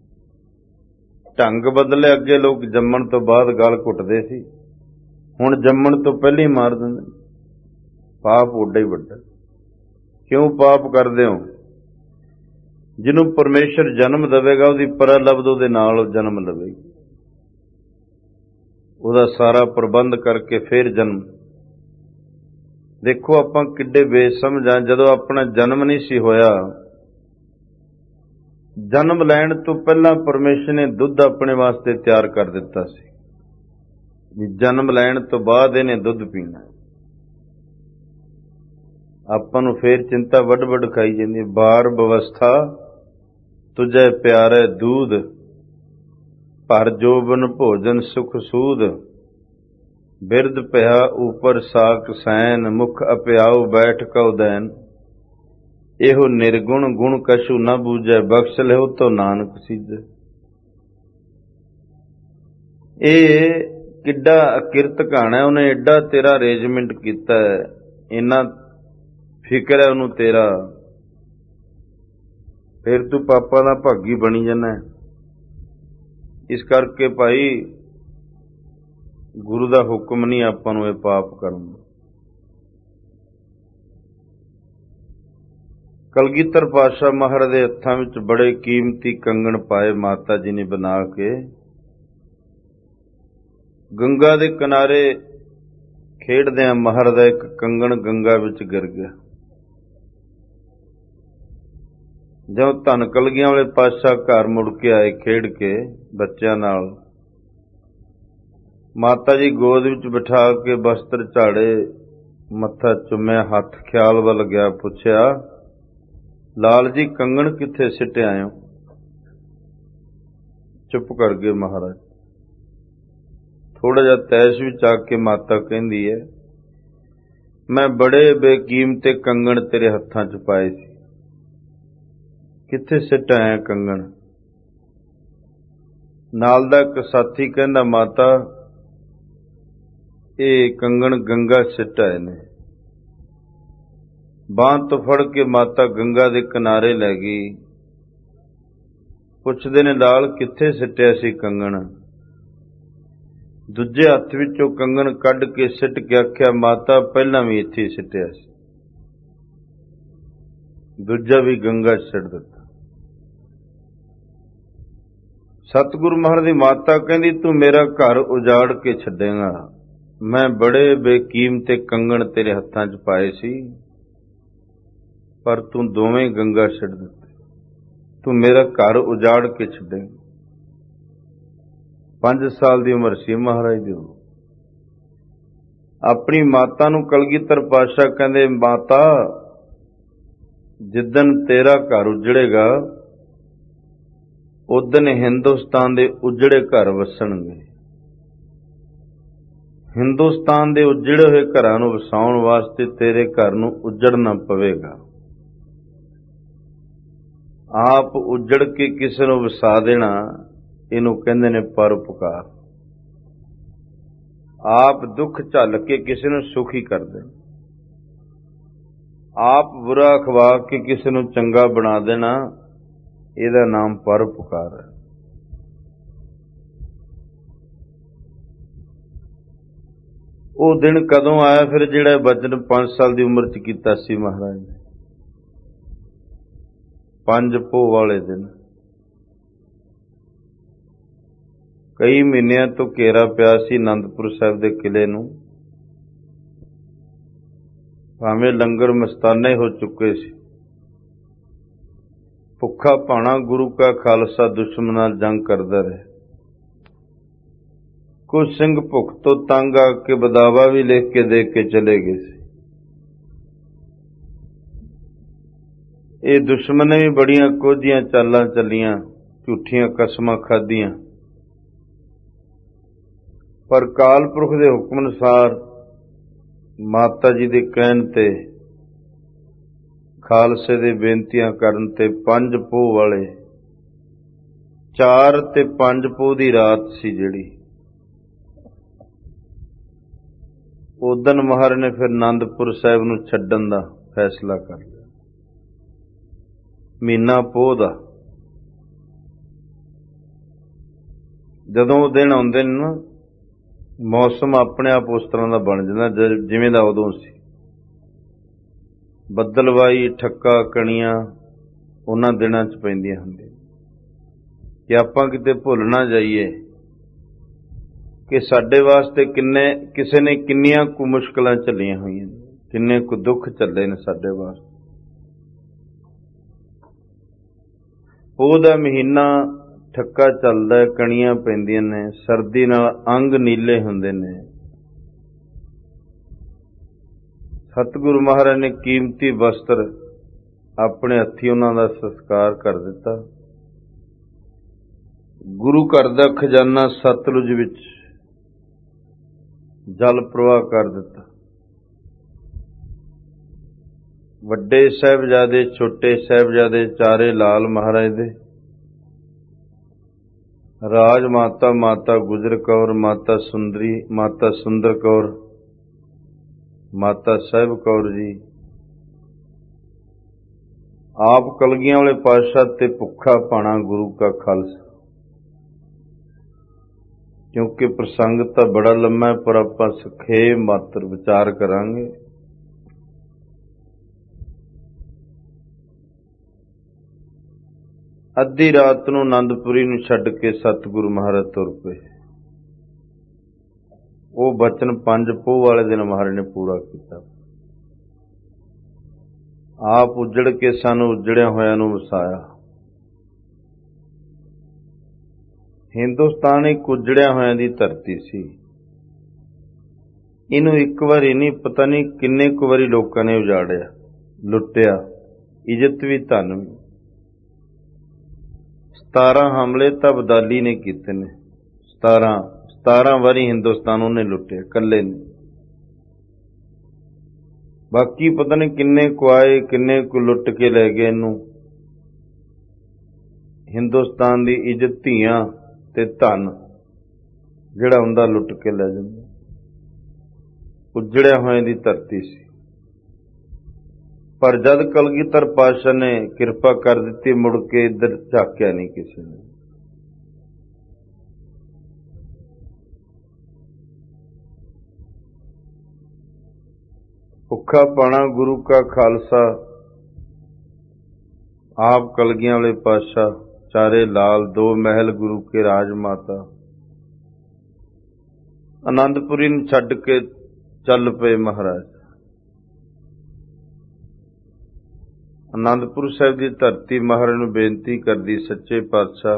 ਢੰਗ ਬਦਲੇ, ਅੱਗੇ ਲੋਕ ਜੰਮਣ ਤੋਂ ਬਾਅਦ ਗਲ ਘੁੱਟਦੇ ਸੀ, ਹੁਣ ਜੰਮਣ ਤੋਂ ਪਹਿਲਾਂ ਹੀ ਮਾਰ ਦਿੰਦੇ। ਪਾਪ ਓਡਾ ਹੀ ਵੱਡਾ। ਕਿਉਂ ਪਾਪ ਕਰਦੇ ਹੋ? ਜਿਹਨੂੰ ਪਰਮੇਸ਼ਰ ਜਨਮ ਦੇਵੇਗਾ, ਉਹਦੀ ਪਰਲਬਦ ਉਹਦੇ ਨਾਲ ਜਨਮ ਲਵੇਗੀ, ਉਹਦਾ ਸਾਰਾ ਪ੍ਰਬੰਧ ਕਰਕੇ ਫਿਰ ਜਨਮ। ਦੇਖੋ ਆਪਾਂ ਕਿੱਡੇ ਬੇਸਮਝ ਆ। ਜਦੋਂ ਆਪਣਾ ਜਨਮ ਨਹੀਂ ਸੀ ਹੋਇਆ, ਜਨਮ ਲੈਣ ਤੋਂ ਪਹਿਲਾਂ ਪਰਮੇਸ਼ਰ ਨੇ ਦੁੱਧ ਆਪਣੇ ਵਾਸਤੇ ਤਿਆਰ ਕਰ ਦਿੱਤਾ ਸੀ ਵੀ ਜਨਮ ਲੈਣ ਤੋਂ ਬਾਅਦ ਇਹਨੇ ਦੁੱਧ ਪੀਣਾ। ਆਪਾਂ ਨੂੰ ਫੇਰ ਚਿੰਤਾ ਵੱਡ ਵੱਡ ਖਾਈ ਜਾਂਦੀ। ਬਾਰ ਬਵਸਥਾ ਤੁਝੈ ਪਿਆਰੇ ਦੂਧ, ਭਰ ਜੋਬਨ ਭੋਜਨ ਸੁਖ ਸੂਦ। ਬਿਰਦ ਪਿਆ ਉਪਰ ਸਾਕ ਸੈਨ, ਮੁਖ ਅਪਿਆਉ ਬੈਠ ਕਉ ਦੈਨ। ਇਹੋ ਨਿਰਗੁਣ ਗੁਣ ਕਛੂ ਨਾ ਬੂਝੈ, ਬਖਸ਼ ਲਿਓ ਤੋ ਨਾਨਕ ਸੀਜੈ। ਇਹ ਕਿੱਡਾ ਅਕਿਰਤ ਕਹਾਣਾ, ਉਹਨੇ ਏਡਾ ਤੇਰਾ ਅਰੇਂਜਮੈਂਟ ਕੀਤਾ ਹੈ, ਇੰਨਾ ਫਿਕਰ ਹੈ ਉਹਨੂੰ ਤੇਰਾ, ਫਿਰ ਤੂੰ ਪਾਪਾਂ ਦਾ ਭਾਗੀ ਬਣੀ ਜਾਂਦਾ। ਇਸ ਕਰਕੇ ਭਾਈ ਗੁਰੂ ਦਾ ਹੁਕਮ ਨਹੀਂ ਆਪਾਂ ਨੂੰ ਇਹ ਪਾਪ ਕਰਨ ਦਾ। ਕਲਗੀਧਰ ਪਾਤਸ਼ਾਹ ਮਹਾਰਾਜ ਦੇ ਹੱਥਾਂ ਵਿੱਚ ਬੜੇ ਕੀਮਤੀ ਕੰਗਣ ਪਾਏ ਮਾਤਾ ਜੀ ਨੇ ਬਣਾ ਕੇ। ਗੰਗਾ ਦੇ ਕਿਨਾਰੇ ਖੇਡਦਿਆਂ ਮਹਾਰਾਜ ਦਾ ਇੱਕ ਕੰਗਣ ਗੰਗਾ ਵਿੱਚ ਗਿਰ ਗਿਆ। ਜਦੋਂ ਧੰਨ ਕਲਗੀਆਂ ਵਾਲੇ ਪਾਤਸ਼ਾਹ ਘਰ ਮੁੜ ਕੇ ਆਏ ਖੇਡ ਕੇ ਬੱਚਿਆਂ ਨਾਲ, ਮਾਤਾ ਜੀ ਗੋਦ ਵਿੱਚ ਬਿਠਾ ਕੇ ਬਸਤਰ ਝਾੜੇ, ਮੱਥਾ ਚੁੰਮਿਆ, ਹੱਥ ਖਿਆਲ ਵੱਲ ਗਿਆ, ਪੁੱਛਿਆ ਲਾਲ ਜੀ ਕੰਗਣ ਕਿੱਥੇ ਸਿੱਟ ਆਇਓ? ਚੁੱਪ ਕਰ ਗਏ ਮਹਾਰਾਜ। ਥੋੜਾ ਜਿਹਾ ਤੈਸ਼ ਵਿੱਚ ਆ ਕੇ ਮਾਤਾ ਕਹਿੰਦੀ ਹੈ, ਮੈਂ ਬੜੇ ਬੇਕੀਮਤੇ ਕੰਗਣ ਤੇਰੇ ਹੱਥਾਂ 'ਚ ਪਾਏ ਸੀ, ਕਿੱਥੇ ਸਿੱਟ ਆਇਆ ਕੰਗਣ? ਨਾਲ ਦਾ ਇੱਕ ਸਾਥੀ ਕਹਿੰਦਾ, ਮਾਤਾ ਇਹ ਕੰਗਣ ਗੰਗਾ ਸਿੱਟ ਆਏ ਨੇ। ਬਾਂਹ ਤੋਂ ਫੜ ਕੇ ਮਾਤਾ ਗੰਗਾ ਦੇ ਕਿਨਾਰੇ ਲੈ ਗਈ। ਪੁੱਛਦੇ ਨੇ, ਲਾਲ ਕਿੱਥੇ ਸਿੱਟਿਆ ਸੀ ਕੰਗਣ? ਦੂਜੇ ਹੱਥ ਵਿੱਚੋਂ ਕੰਗਣ ਕੱਢ ਕੇ ਸਿੱਟ ਕੇ ਆਖਿਆ, ਮਾਤਾ ਪਹਿਲਾਂ ਵੀ ਇੱਥੇ ਹੀ ਸਿੱਟਿਆ ਸੀ। ਦੂਜਾ ਵੀ ਗੰਗਾ 'ਚ ਸਿੱਟ ਦਿੱਤਾ। ਸਤਿਗੁਰੂ ਮਹਾਰਾਜ ਦੀ ਮਾਤਾ ਕਹਿੰਦੀ, ਤੂੰ ਮੇਰਾ ਘਰ ਉਜਾੜ ਕੇ ਛੱਡੇਗਾ। ਮੈਂ ਬੜੇ ਬੇਕੀਮਤੇ ਕੰਗਣ ਤੇਰੇ ਹੱਥਾਂ 'ਚ ਪਾਏ ਸੀ, ਪਰ ਤੂੰ ਦੋਵੇਂ ਗੰਗਾ ਛੱਡ ਦਿੱਤੇ। ਤੂੰ ਮੇਰਾ ਘਰ ਉਜਾੜ ਕੇ ਛੱਡੇਗਾ। ਪੰਜ ਸਾਲ ਦੀ ਉਮਰ ਸੀ ਮਹਾਰਾਜ ਦੀ। ਆਪਣੀ ਮਾਤਾ ਨੂੰ ਕਲਗੀਧਰ ਪਾਤਸ਼ਾਹ ਕਹਿੰਦੇ, ਮਾਤਾ ਜਿੱਦਣ ਤੇਰਾ ਘਰ ਉਜੜੇਗਾ ਉਦਣ ਹਿੰਦੁਸਤਾਨ ਦੇ ਉਜੜੇ ਘਰ ਵਸਣਗੇ। ਹਿੰਦੁਸਤਾਨ ਦੇ ਉਜੜੇ ਹੋਏ ਘਰਾਂ ਨੂੰ ਵਸਾਉਣ ਵਾਸਤੇ ਤੇਰੇ ਘਰ ਨੂੰ ਉਜੜਨਾ ਪਵੇਗਾ। ਆਪ ਉਜੜ ਕੇ ਕਿਸੇ ਨੂੰ ਵਸਾ ਦੇਣਾ, ਇਹਨੂੰ ਕਹਿੰਦੇ ਨੇ ਪਰਉਪਕਾਰ। ਆਪ ਦੁੱਖ ਝੱਲ ਕੇ ਕਿਸੇ ਨੂੰ ਸੁਖੀ ਕਰ ਦੇਣਾ, ਆਪ ਬੁਰਾ ਖਵਾ ਕੇ ਕਿਸੇ ਨੂੰ ਚੰਗਾ ਬਣਾ ਦੇਣਾ, ਇਹਦਾ ਨਾਮ ਪਰਉਪਕਾਰ ਹੈ। ਉਹ ਦਿਨ ਕਦੋਂ ਆਇਆ ਫਿਰ ਜਿਹੜਾ ਬਚਨ ਪੰਜ ਸਾਲ ਦੀ ਉਮਰ 'ਚ ਕੀਤਾ ਸੀ ਮਹਾਰਾਜ ਨੇ? ਪੰਜ ਪੋਹ ਵਾਲੇ ਦਿਨ। ਕਈ ਮਹੀਨਿਆਂ ਤੋਂ ਘੇਰਾ ਪਿਆ ਸੀ ਅਨੰਦਪੁਰ ਸਾਹਿਬ ਦੇ ਕਿਲੇ ਨੂੰ, ਭਾਵੇਂ ਲੰਗਰ ਮਸਤਾਨੇ ਹੋ ਚੁੱਕੇ ਸੀ। ਭੁੱਖਾ ਭਾਣਾ ਗੁਰੂ ਕਾ ਖਾਲਸਾ ਦੁਸ਼ਮਣ ਨਾਲ ਜੰਗ ਕਰਦਾ ਰਿਹਾ। ਕੁਝ ਸਿੰਘ ਭੁੱਖ ਤੋਂ ਤੰਗ ਆ ਕੇ ਬਦਾਵਾ ਵੀ ਲਿਖ ਕੇ ਦੇ ਕੇ ਚਲੇ ਗਏ ਸੀ। ਇਹ ਦੁਸ਼ਮਣ ਨੇ ਵੀ ਬੜੀਆਂ ਕੋਝੀਆਂ ਚਾਲਾਂ ਚੱਲੀਆਂ, ਝੂਠੀਆਂ ਕਸਮਾਂ ਖਾਧੀਆਂ, ਪਰ ਕਾਲ ਪੁਰਖ ਦੇ ਹੁਕਮ ਅਨੁਸਾਰ ਮਾਤਾ ਜੀ ਦੇ ਕਹਿਣ ਤੇ, ਖਾਲਸੇ ਦੇ ਬੇਨਤੀਆਂ ਕਰਨ ਤੇ ਪੰਜ ਪੋਹ ਵਾਲੇ, ਚਾਰ ਤੇ ਪੰਜ ਪੋਹ ਦੀ ਰਾਤ ਸੀ ਜਿਹੜੀ, ਉਦਣ ਮਹਾਰਾਜ ਨੇ ਫਿਰ ਅਨੰਦਪੁਰ ਸਾਹਿਬ ਨੂੰ ਛੱਡਣ ਦਾ ਫੈਸਲਾ ਕਰ ਲਿਆ। ਮਹੀਨਾ ਪੋਹ ਦਾ ਜਦੋਂ ਉਹ ਦਿਨ ਆਉਂਦੇ ਨੇ ਨਾ, ਮੌਸਮ ਆਪਣੇ ਆਪ ਉਸ ਤਰ੍ਹਾਂ ਦਾ ਬਣ ਜਾਂਦਾ ਜਿਵੇਂ ਦਾ ਉਦੋਂ ਸੀ। ਬੱਦਲਵਾਈ, ਠੱਕਾ, ਕਣੀਆਂ ਉਹਨਾਂ ਦਿਨਾਂ 'ਚ ਪੈਂਦੀਆਂ ਹੁੰਦੀਆਂ ਕਿ ਆਪਾਂ ਕਿਤੇ ਭੁੱਲ ਨਾ ਜਾਈਏ ਕਿ ਸਾਡੇ ਵਾਸਤੇ ਕਿੰਨੇ ਕਿਸੇ ਨੇ ਕਿੰਨੀਆਂ ਕੁ ਮੁਸ਼ਕਲਾਂ ਝੱਲੀਆਂ ਹੋਈਆਂ, ਕਿੰਨੇ ਕੁ ਦੁੱਖ ਝੱਲੇ ਨੇ ਸਾਡੇ ਵਾਸਤੇ। ਉਹਦਾ ਮਹੀਨਾ ਠੱਕਾ ਚੱਲਦਾ, ਕਣੀਆਂ ਪੈਂਦੀਆਂ ਨੇ, ਸਰਦੀ ਨਾਲ ਅੰਗ ਨੀਲੇ ਹੁੰਦੇ ਨੇ। सतगुरु महाराज ने कीमती वस्त्र अपने हत्थी उन्हां दा संस्कार कर दिता। गुरु घर दा खजाना सतलुज विच जल प्रवाह कर दिता। वड्डे साहिबजादे छोटे साहिबजादे चारे लाल महाराज दे, राज माता माता गुजर कौर, माता सुंदरी माता सुंदर कौर, माता साहिब कौर जी, आप कलगियां वाले पातशाह ते भुखा पाना गुरु का खालसा। क्योंकि प्रसंग तो बड़ा लंबा है पर आप सखेप मात्र विचार करांगे। अद्धी रात नूं आनंदपुरी नूं छड्ड के सतगुरु महाराज तुर पे। वो बचन पंज पोह वाले दिन महाराज ने पूरा किया। आप उजड़ के सानू उजड़िया होया नूं वसाया। हिंदुस्तान एक उजड़िया होया दी धरती सी। इनू एक बारी नहीं, पता नहीं किन्ने कु वारी लोकां ने उजाड़िया, लुटिया, इज्जत भी धन भी। सतारह हमले तां अब्दाली ने कीते ने। सतारह सतारह वारी हिंदुस्तान उन्हें लुटिया कल्ले ने। बाकी पता नहीं किन्ने कु आए, किन्ने कु लुट के लै गए। इनू हिंदुस्तान दी इज्जत, धीआं ते धन जिहड़ा हुंदा लुट के लै जांदा। उजड़िया होए दी धरती सी। पर जद कलगीधर पातशाह ने किरपा कर दी, मुड़ के इधर झाकिया नहीं किसी ने। भुखा पाना गुरु का खालसा, आप कलगियां वाले पातशाह, चारे लाल, दो महल गुरु के राजमाता, आनंदपुरी नूं छड्ड के चल पे महाराज। आनंदपुर साहिब की धरती महाराज नूं बेनती करदी, सच्चे पातशाह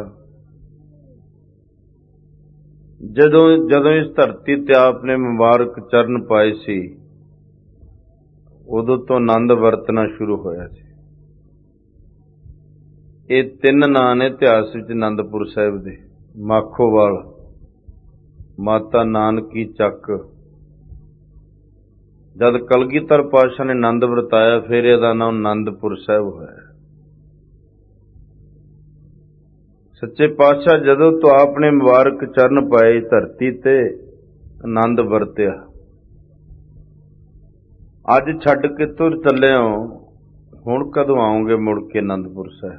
जदों जदों इस धरती ते आपने मुबारक चरण पाए सी, उदों तो आनंद वरतना शुरू होया सी। ये तीन नां ने इतिहास विच आनंदपुर साहिब दे। माखोवाल, माता नानकी चक। जद कलगीधर पातशाह ने आनंद वरताया, फिर इहदा नाम आनंदपुर साहिब होया। सच्चे पातशाह जदों तो आपने मुबारक चरण पाए धरती ते आनंद वरत्या। अज छड्ड के तुर चले हो, हुण कदों आओगे मुड़ के आनंदपुर साहिब?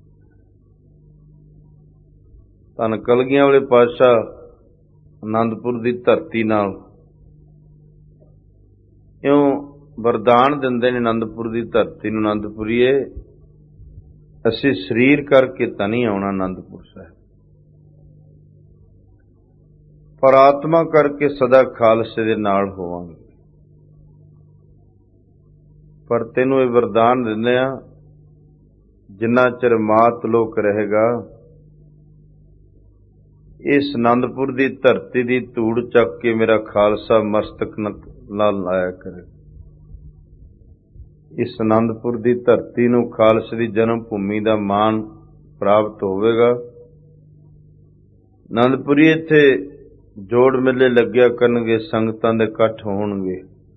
धन कलगियां वाले पातशाह आनंदपुर की धरती नाल इउं वरदान दिंदे ने आनंदपुर की धरती नूं, आनंदपुरीए असीं शरीर करके तां नहीं आउणा आनंदपुर साहिब, पर आत्मा करके सदा खालसे दे नाल होवांगे। पर तैनूं इह वरदान दिंदे आ, जिन्ना चिर मात लोक रहेगा, इस आनंदपुर की धरती की धूड़ चक के मेरा खालसा मस्तक नाल लाया करे। इस आनंदपुर की धरती नूं खालसे की जन्म भूमि का मान प्राप्त होवेगा। आनंदपुरी इत्थे जोड़ मेले लग्या करनगे, संगतां दे इकट्ठ होणगे।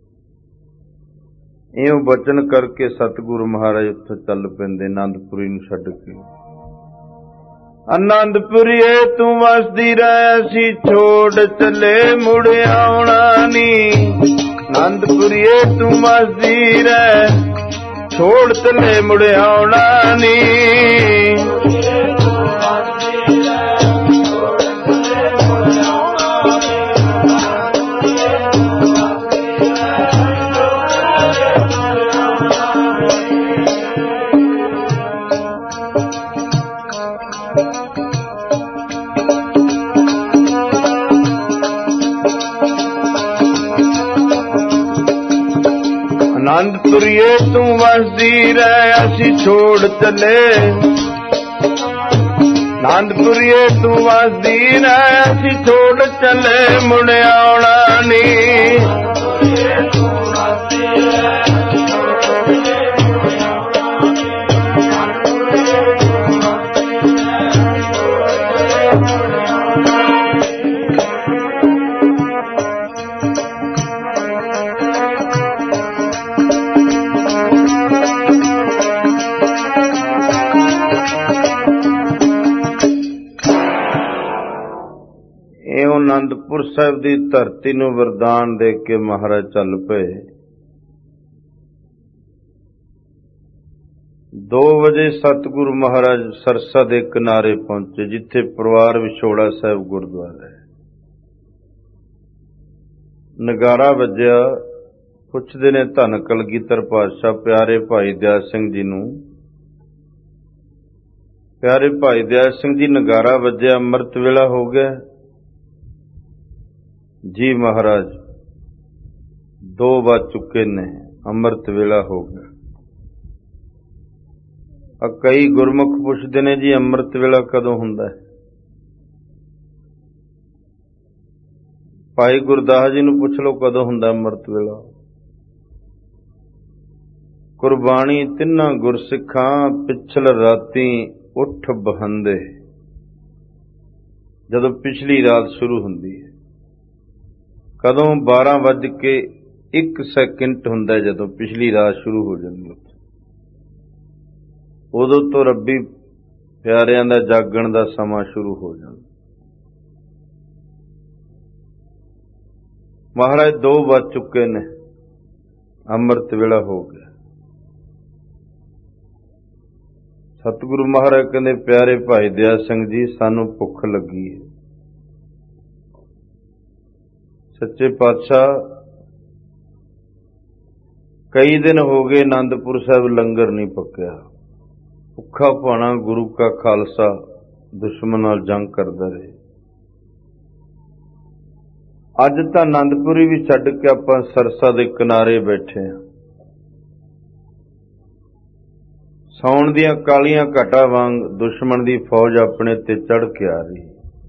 इउं बचन करके सतगुरु महाराज उत्थे चल पैंदे आनंदपुरी नूं छड्ड के। आनंदपुरीए तू वसदी रह, असी छोड़ चले मुड़ आउणा नी। आनंदपुरीए तू वसदी रह, छोड़ चले मुड़ आउणा नी। आनंदपुरीए तू वसदी रह, असी छोड़ चले। आनंदपुरीए तू वसदी रह, असी छोड़ चले मुड़ आउणा नी। ਅਨੰਦपुਰ ਸਾਹਿਬ ਦੀ ਧਰਤੀ ਨੂੰ ਵਰਦਾਨ ਦੇ ਕੇ ਮਹਾਰਾਜ ਚੱਲ ਪਏ। ਦੋ ਵਜੇ ਸਤਿਗੁਰੂ ਮਹਾਰਾਜ ਸਰਸਾ ਦੇ ਕਿਨਾਰੇ ਪਹੁੰਚੇ, ਜਿੱਥੇ ਪਰਿਵਾਰ ਵਿਛੋੜਾ ਸਾਹਿਬ ਗੁਰਦੁਆਰਾ ਹੈ। ਨਗਾਰਾ ਵੱਜਿਆ। ਪੁੱਛਦੇ ਨੇ ਧੰਨ ਕਲਗੀਧਰ ਪਾਤਸ਼ਾਹ ਪਿਆਰੇ ਭਾਈ ਦਇਆ ਸਿੰਘ ਜੀ ਨੂੰ, ਪਿਆਰੇ ਭਾਈ ਦਇਆ ਸਿੰਘ ਜੀ ਨਗਾਰਾ ਵੱਜਿਆ, ਅੰਮ੍ਰਿਤ ਵੇਲਾ ਹੋ ਗਿਆ? ਜੀ ਮਹਾਰਾਜ, ਦੋ ਵੱਜ ਚੁੱਕੇ ਨੇ, ਅੰਮ੍ਰਿਤ ਵੇਲਾ ਹੋ ਗਿਆ। ਆ ਕਈ ਗੁਰਮੁਖ ਪੁੱਛਦੇ ਨੇ ਜੀ ਅੰਮ੍ਰਿਤ ਵੇਲਾ ਕਦੋਂ ਹੁੰਦਾ ਹੈ? ਭਾਈ ਗੁਰਦਾਸ ਜੀ ਨੂੰ ਪੁੱਛ ਲਓ ਕਦੋਂ ਹੁੰਦਾ ਅੰਮ੍ਰਿਤ ਵੇਲਾ। ਕੁਰਬਾਨੀ ਤਿੰਨਾਂ ਗੁਰਸਿੱਖਾਂ ਪਿਛਲ ਰਾਤੀ ਉੱਠ ਬਹੰਦੇ, ਜਦੋਂ ਪਿਛਲੀ ਰਾਤ ਸ਼ੁਰੂ ਹੁੰਦੀ ਹੈ। ਕਦੋਂ? ਬਾਰਾਂ ਵੱਜ ਕੇ ਇੱਕ ਸੈਕਿੰਡ ਹੁੰਦਾ ਜਦੋਂ ਪਿਛਲੀ ਰਾਤ ਸ਼ੁਰੂ ਹੋ ਜਾਂਦੀ ਹੈ। ਉਦੋਂ ਤੋਂ ਰੱਬੀ ਪਿਆਰਿਆਂ ਦਾ ਜਾਗਣ ਦਾ ਸਮਾਂ ਸ਼ੁਰੂ ਹੋ ਜਾਂਦਾ। ਮਹਾਰਾਜ ਦੋ ਵੱਜ ਚੁੱਕੇ ਨੇ, ਅੰਮ੍ਰਿਤ ਵੇਲਾ ਹੋ ਗਿਆ। ਸਤਿਗੁਰੂ ਮਹਾਰਾਜ ਕਹਿੰਦੇ ਪਿਆਰੇ ਭਾਈ ਦਇਆ ਸਿੰਘ ਜੀ, ਸਾਨੂੰ ਭੁੱਖ ਲੱਗੀ ਹੈ। ਸੱਚੇ ਪਾਤਸ਼ਾਹ, ਕਈ ਦਿਨ ਹੋ ਗਏ ਆਨੰਦਪੁਰ ਸਾਹਿਬ ਲੰਗਰ ਨਹੀਂ ਪੱਕਿਆ। ਭੁੱਖਾ ਭਾਣਾ ਗੁਰੂ ਕਾ ਖਾਲਸਾ ਦੁਸ਼ਮਣ ਨਾਲ ਜੰਗ ਕਰਦਾ ਰਹੇ। ਅੱਜ ਤਾਂ ਆਨੰਦਪੁਰੀ ਵੀ ਛੱਡ ਕੇ ਆਪਾਂ ਸਰਸਾ ਦੇ ਕਿਨਾਰੇ ਬੈਠੇ ਹਾਂ। ਸਾਉਣ ਦੀਆਂ ਕਾਲੀਆਂ ਘਾਟਾਂ ਵਾਂਗ ਦੁਸ਼ਮਣ ਦੀ ਫੌਜ ਆਪਣੇ ਤੇ ਚੜ੍ਹ ਕੇ ਆ ਰਹੀ।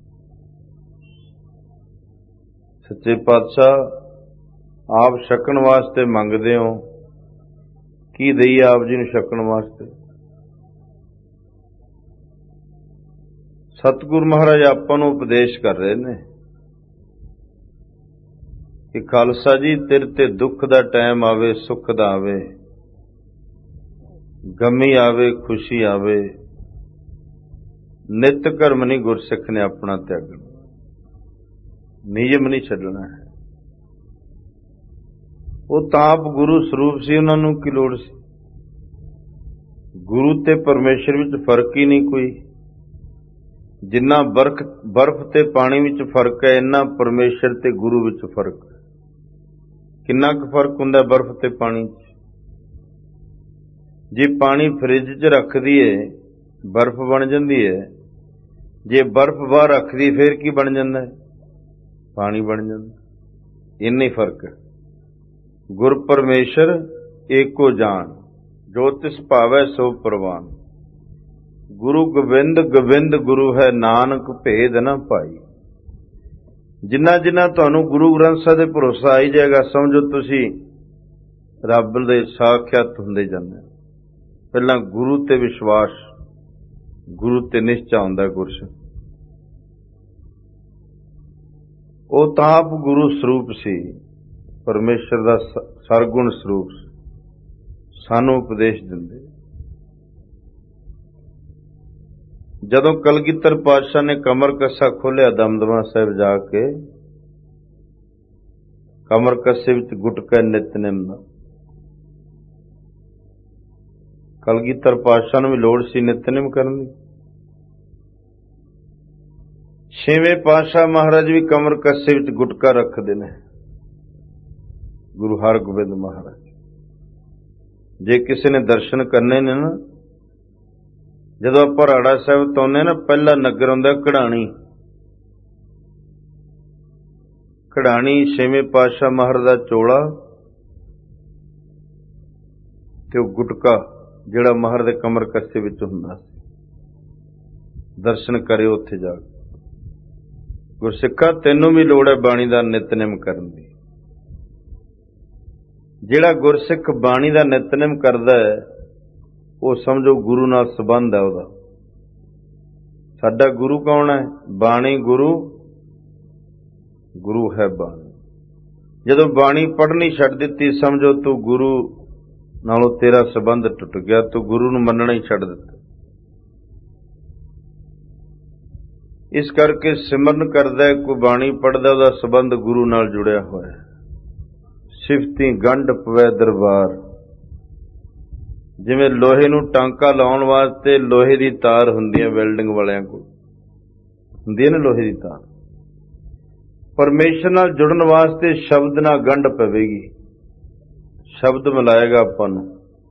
ਸੱਚੇ ਪਾਤਸ਼ਾਹ, ਆਪ ਛਕਣ ਵਾਸਤੇ ਮੰਗਦੇ ਹੋ, ਕੀ ਦਈਏ ਆਪ ਜੀ ਨੂੰ ਛਕਣ ਵਾਸਤੇ? ਸਤਿਗੁਰੂ ਮਹਾਰਾਜ ਆਪਾਂ ਨੂੰ ਉਪਦੇਸ਼ ਕਰ ਰਹੇ ਨੇ ਕਿ ਖਾਲਸਾ ਜੀ, ਤੇਰੇ ਤੇ ਦੁੱਖ ਦਾ ਟਾਈਮ ਆਵੇ, ਸੁੱਖ ਦਾ ਆਵੇ, ਗਮੀ ਆਵੇ, ਖੁਸ਼ੀ ਆਵੇ, ਨਿਤ ਕਰਮ ਨਹੀਂ ਗੁਰਸਿੱਖ ਨੇ ਆਪਣਾ ਤਿਆਗਣਾ, ਨਿਯਮ ਨਹੀਂ ਛੱਡਣਾ ਹੈ। ਉਹ ਤਾਂ ਆਪ ਗੁਰੂ ਸਰੂਪ ਸੀ, ਉਹਨਾਂ ਨੂੰ ਕੀ ਲੋੜ ਸੀ? ਗੁਰੂ ਤੇ ਪਰਮੇਸ਼ਰ ਵਿੱਚ ਫਰਕ ਹੀ ਨਹੀਂ ਕੋਈ। ਜਿੰਨਾ ਬਰਖ ਬਰਫ਼ ਤੇ ਪਾਣੀ ਵਿੱਚ ਫਰਕ ਹੈ, ਇੰਨਾ ਪਰਮੇਸ਼ਰ ਤੇ ਗੁਰੂ ਵਿੱਚ ਫਰਕ ਹੈ। ਕਿੰਨਾ ਕੁ ਫਰਕ ਹੁੰਦਾ ਬਰਫ਼ ਤੇ ਪਾਣੀ 'ਚ? ਜੇ ਪਾਣੀ ਫਰਿੱਜ 'ਚ ਰੱਖ ਦਈਏ ਬਰਫ਼ ਬਣ ਜਾਂਦੀ ਹੈ, ਜੇ ਬਰਫ਼ ਬਾਹਰ ਰੱਖ ਦਈਏ ਫਿਰ ਕੀ ਬਣ ਜਾਂਦਾ ਹੈ? ਪਾਣੀ ਬਣ ਜਾਂਦਾ। ਇੰਨਾ ਹੀ ਫਰਕ ਹੈ। ਗੁਰ ਪਰਮੇਸ਼ਰ ਏਕੋ ਜਾਣ, ਜੋ ਤਿਸ ਭਾਵੈ ਸੋ ਪ੍ਰਵਾਨ। ਗੁਰੂ ਗੋਬਿੰਦ ਗੋਬਿੰਦ ਗੁਰੂ ਹੈ, ਨਾਨਕ ਭੇਦ ਨਾ ਪਾਈ। ਜਿੰਨਾ ਜਿੰਨਾ ਤੁਹਾਨੂੰ ਗੁਰੂ ਗ੍ਰੰਥ ਸਾਹਿਬ ਦੇ ਭਰੋਸਾ ਆਈ ਜਾਏਗਾ, ਸਮਝੋ ਤੁਸੀਂ ਰੱਬ ਦੇ ਸਾਖਿਆਤ ਹੁੰਦੇ ਜਾਂਦੇ। ਪਹਿਲਾਂ ਗੁਰੂ ਤੇ ਵਿਸ਼ਵਾਸ, ਗੁਰੂ ਤੇ ਨਿਸ਼ਚਾ ਹੁੰਦਾ ਗੁਰਸਿੱਖ। ਉਹ ਤਾਂ ਆਪ ਗੁਰੂ ਸਰੂਪ ਸੀ, ਪਰਮੇਸ਼ਰ ਦਾ ਸਰਗੁਣ ਸਰੂਪ ਸੀ, ਸਾਨੂੰ ਉਪਦੇਸ਼ ਦਿੰਦੇ। ਜਦੋਂ ਕਲਗੀਧਰ ਪਾਤਸ਼ਾਹ ਨੇ ਕਮਰ ਕੱਸਾ ਖੋਲ੍ਹਿਆ ਦਮਦਮਾ ਸਾਹਿਬ ਜਾ ਕੇ, ਕਮਰ ਕੱਸੇ ਵਿੱਚ ਗੁਟਕਾ ਨਿਤਨੇਮ ਦਾ, ਕਲਗੀਧਰ ਪਾਤਸ਼ਾਹ ਨੂੰ ਵੀ ਲੋੜ ਸੀ ਨਿਤਨੇਮ ਕਰਨ ਦੀ। ਛੇਵੇਂ ਪਾਤਸ਼ਾਹ ਮਹਾਰਾਜ ਵੀ ਕਮਰ ਕੱਸੇ ਵਿੱਚ ਗੁਟਕਾ ਰੱਖਦੇ ਨੇ, ਗੁਰੂ ਹਰਗੋਬਿੰਦ ਮਹਾਰਾਜ। ਜੇ ਕਿਸੇ ਨੇ ਦਰਸ਼ਨ ਕਰਨੇ ਨੇ ਨਾ, ਜਦੋਂ ਆਪਾਂ ਰਾੜਾ ਸਾਹਿਬ ਤੋਂ ਆਉਂਦੇ ਨਾ, ਪਹਿਲਾ ਨਗਰ ਆਉਂਦਾ ਕਢਾਣੀ। ਕਢਾਣੀ ਛੇਵੇਂ ਪਾਤਸ਼ਾਹ ਮਹਾਰਾਜ ਦਾ ਚੋਲਾ ਤੇ ਉਹ ਗੁਟਕਾ ਜਿਹੜਾ ਮਹਾਰਾਜ ਦੇ ਕਮਰ ਕੱਸੇ ਵਿੱਚ ਹੁੰਦਾ। ਦਰਸ਼ਨ ਕਰਿਓ ਉੱਥੇ ਜਾ ਕੇ। ਗੁਰਸਿੱਖਾ, ਤੈਨੂੰ ਵੀ ਲੋੜ ਹੈ ਬਾਣੀ ਦਾ ਨਿਤਨੇਮ ਕਰਨ ਦੀ। ਜਿਹੜਾ ਗੁਰਸਿੱਖ ਬਾਣੀ ਦਾ ਨਿਤਨੇਮ ਕਰਦਾ ਹੈ, ਉਹ ਸਮਝੋ ਗੁਰੂ ਨਾਲ ਸੰਬੰਧ ਹੈ ਉਹਦਾ। ਸਾਡਾ ਗੁਰੂ ਕੌਣ ਹੈ? ਬਾਣੀ ਗੁਰੂ, ਗੁਰੂ ਹੈ ਬਾਣੀ। ਜਦੋਂ ਬਾਣੀ ਪੜ੍ਹਨੀ ਛੱਡ ਦਿੱਤੀ, ਸਮਝੋ ਤੂੰ ਗੁਰੂ ਨਾਲੋਂ ਤੇਰਾ ਸੰਬੰਧ ਟੁੱਟ ਗਿਆ, ਤੂੰ ਗੁਰੂ ਨੂੰ ਮੰਨਣਾ ਹੀ ਛੱਡ ਦਿੱਤਾ। इस करके सिमरन करदा कोई बाणी पढ़दा उहदा संबंध गुरु नाल जुड़िया होया। सिफती गंढ पवै दरबार, जिवें लोहे नूं टांका लाउण वास्ते लोहे दी तार हुंदी है, वैल्डिंग वालियां कोल हुंदी है ना लोहे दी तार। परमेश्वर नाल जुड़न वास्ते शब्द नाल गंढ पवेगी, शब्द मिलाएगा आपां नूं।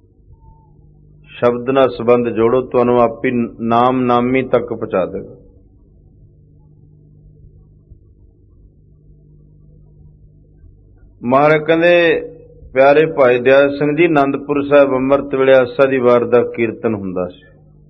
शब्द नाल संबंध जोड़ो, तुहानूं आपी नाम नामी तक पहुंचा देगा। महाराज कहंदे प्यारे भाई दयाल सिंह जी, आनंदपुर साहिब अमृत वेले आसा दी वार दा कीर्तन हुंदा सी।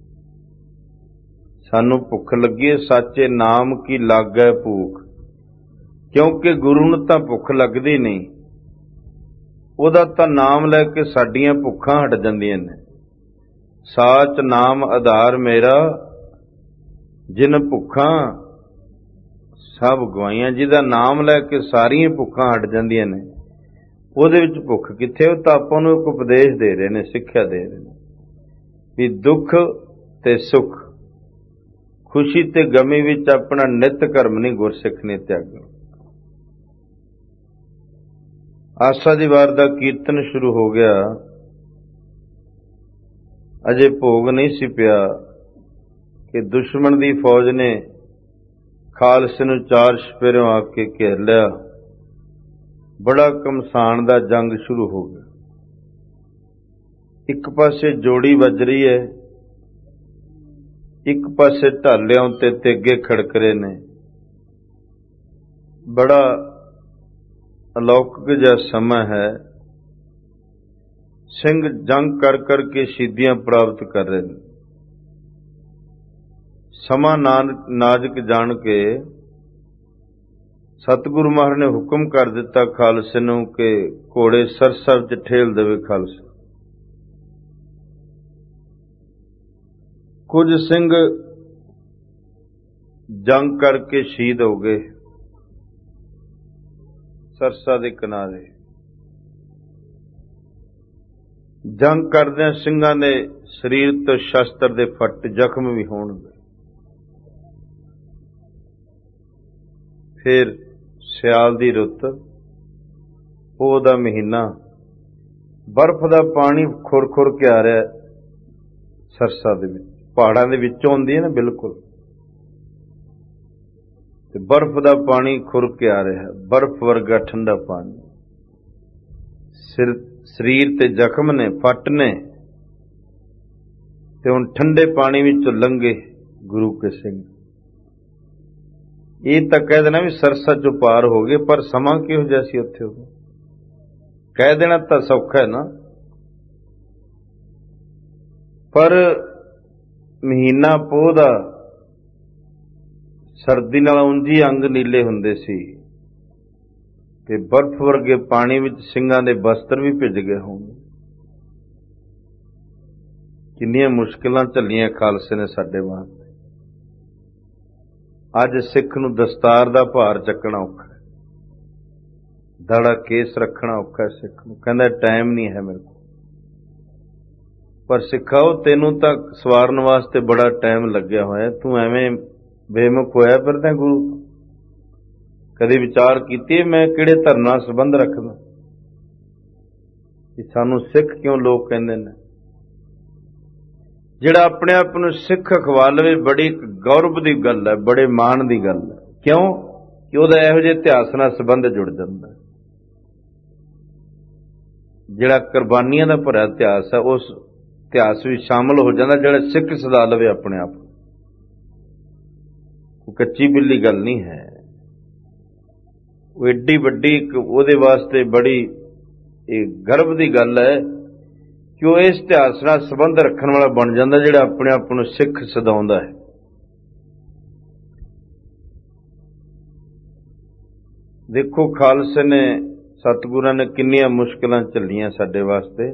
सानू भुख लगी है, साचे नाम की लागै भूख, क्योंकि गुरु नूं तां भुख लगदी नहीं, उहदा तां नाम लैके साडियां भुखां हट जांदियां ने। साच नाम आधार मेरा, जिन भुखां सब गवाइयां, जिहदा नाम लैके सारियां भुखां हट जांदियां ने, ਉਹਦੇ ਵਿੱਚ ਭੁੱਖ कित्थे? ਉਹ ਤਾਂ ਆਪਾਂ ਨੂੰ ਇੱਕ ਉਪਦੇਸ਼ ਦੇ ਰਹੇ ਨੇ, ਸਿੱਖਿਆ ਦੇ ਰਹੇ ਨੇ ਵੀ ਦੁੱਖ ਤੇ ਸੁੱਖ, ਖੁਸ਼ੀ ਤੇ ਗਮੀ ਵਿੱਚ ਆਪਣਾ ਨਿਤ ਕਰਮ ਨਹੀਂ ਗੁਰਸਿੱਖ ਨੇ ਤਿਆਗਣਾ। ਆਸਾ ਦੀ ਵਾਰ ਦਾ ਕੀਰਤਨ ਸ਼ੁਰੂ ਹੋ ਗਿਆ, ਅਜੇ ਭੋਗ ਨਹੀਂ ਸੀ ਪਿਆ ਕਿ ਦੁਸ਼ਮਣ ਦੀ ਫੌਜ ਨੇ ਖਾਲਸੇ ਨੂੰ ਚਾਰ ਸਪੇਰਿਓਂ ਆ ਕੇ ਘੇਰ ਲਿਆ। बड़ा घमसान दा जंग शुरू हो गया। एक पासे जोड़ी वज रही है, एक पासे ढालियां उत्ते तेगे खड़क रहे ने। बड़ा अलौकिक जिहा समय है। सिंह जंग कर कर के शहीदियां प्राप्त कर रहे हैं। समा नाजक जान के सतगुरु महाराज ने हुक्म कर दिता खालसे नूं कि घोड़े सरसा विच ठेल देवे खालसा। कुछ सिंह जंग करके शहीद हो गए सरसा दे किनारे। जंग करदिआं ਸਿੰਘਾਂ ਦੇ शरीर तो शस्त्र दे फट जख्म भी होणगे। फिर सियाल दी रुत, पोह दा महीना, बर्फ दा पानी खुर खुर के आ रहा सरसा दे विच, पहाड़ां दे विचों आउंदी है ना बिल्कुल, ते बर्फ दा पानी खुर के आ रहा, बर्फ वर्गा ठंडा पानी। सिर शरीर ते जख्म ने, फट ने, ते हुण ठंडे पानी विचों लंघे गुरु के सिंह। ये तो कह देना भी सरसा चो पार हो गए, पर समा किहो जिहा सी उत्थे हो कह देना तो सौखा है ना, पर महीना पोह दा सर्दी नाल उंजी अंग नीले हुंदे सी ते बर्फ वर्गे पानी विच ਸਿੰਘਾਂ ਦੇ बस्तर भी भिज गए होंगे। किन्नियां मुश्किलां झल्लियां खालसे ने साडे वास्ते। अज सिख नूं दस्तार दा भार चकना औखा है, दाड़ा केस रखना औखा है। सिख नूं कहंदा टाइम नहीं है मेरे को, पर सिखाओ तेनू तां सवारन वास्ते बड़ा टाइम लग्या होया, तू एवें बेमुख होया फिरदा गुरु। कदे विचार कीती मैं किहड़े धर्म नाल संबंध रखदा कि सानू सिख क्यों लोग कहंदे ने? जिहड़ा अपने आप नूं सिख अखवा लवे बड़ी गौरव की गल है, बड़े माण की गल है। क्यों कि उहदा इहो जिहे इतिहास नाल संबंध जुड़ जांदा है। जिहड़ा कुर्बानियां दा भरिआ इतिहास है, उस इतिहास भी शामिल हो जाता जिहड़ा सिख सदा लवे अपने आप। कोई कच्ची बिल्ली गल नहीं है, वो एड्डी वड्डी उहदे वास्ते बड़ी गर्व की गल है कि वो इस इतिहास नाल संबंध रखने वाला बन जाता जिहड़ा अपने आप नूं सिख सदाउंदा है। देखो खालसे ने सतगुरां ने किन्नियां मुश्किलां झल्लियां साडे वास्ते।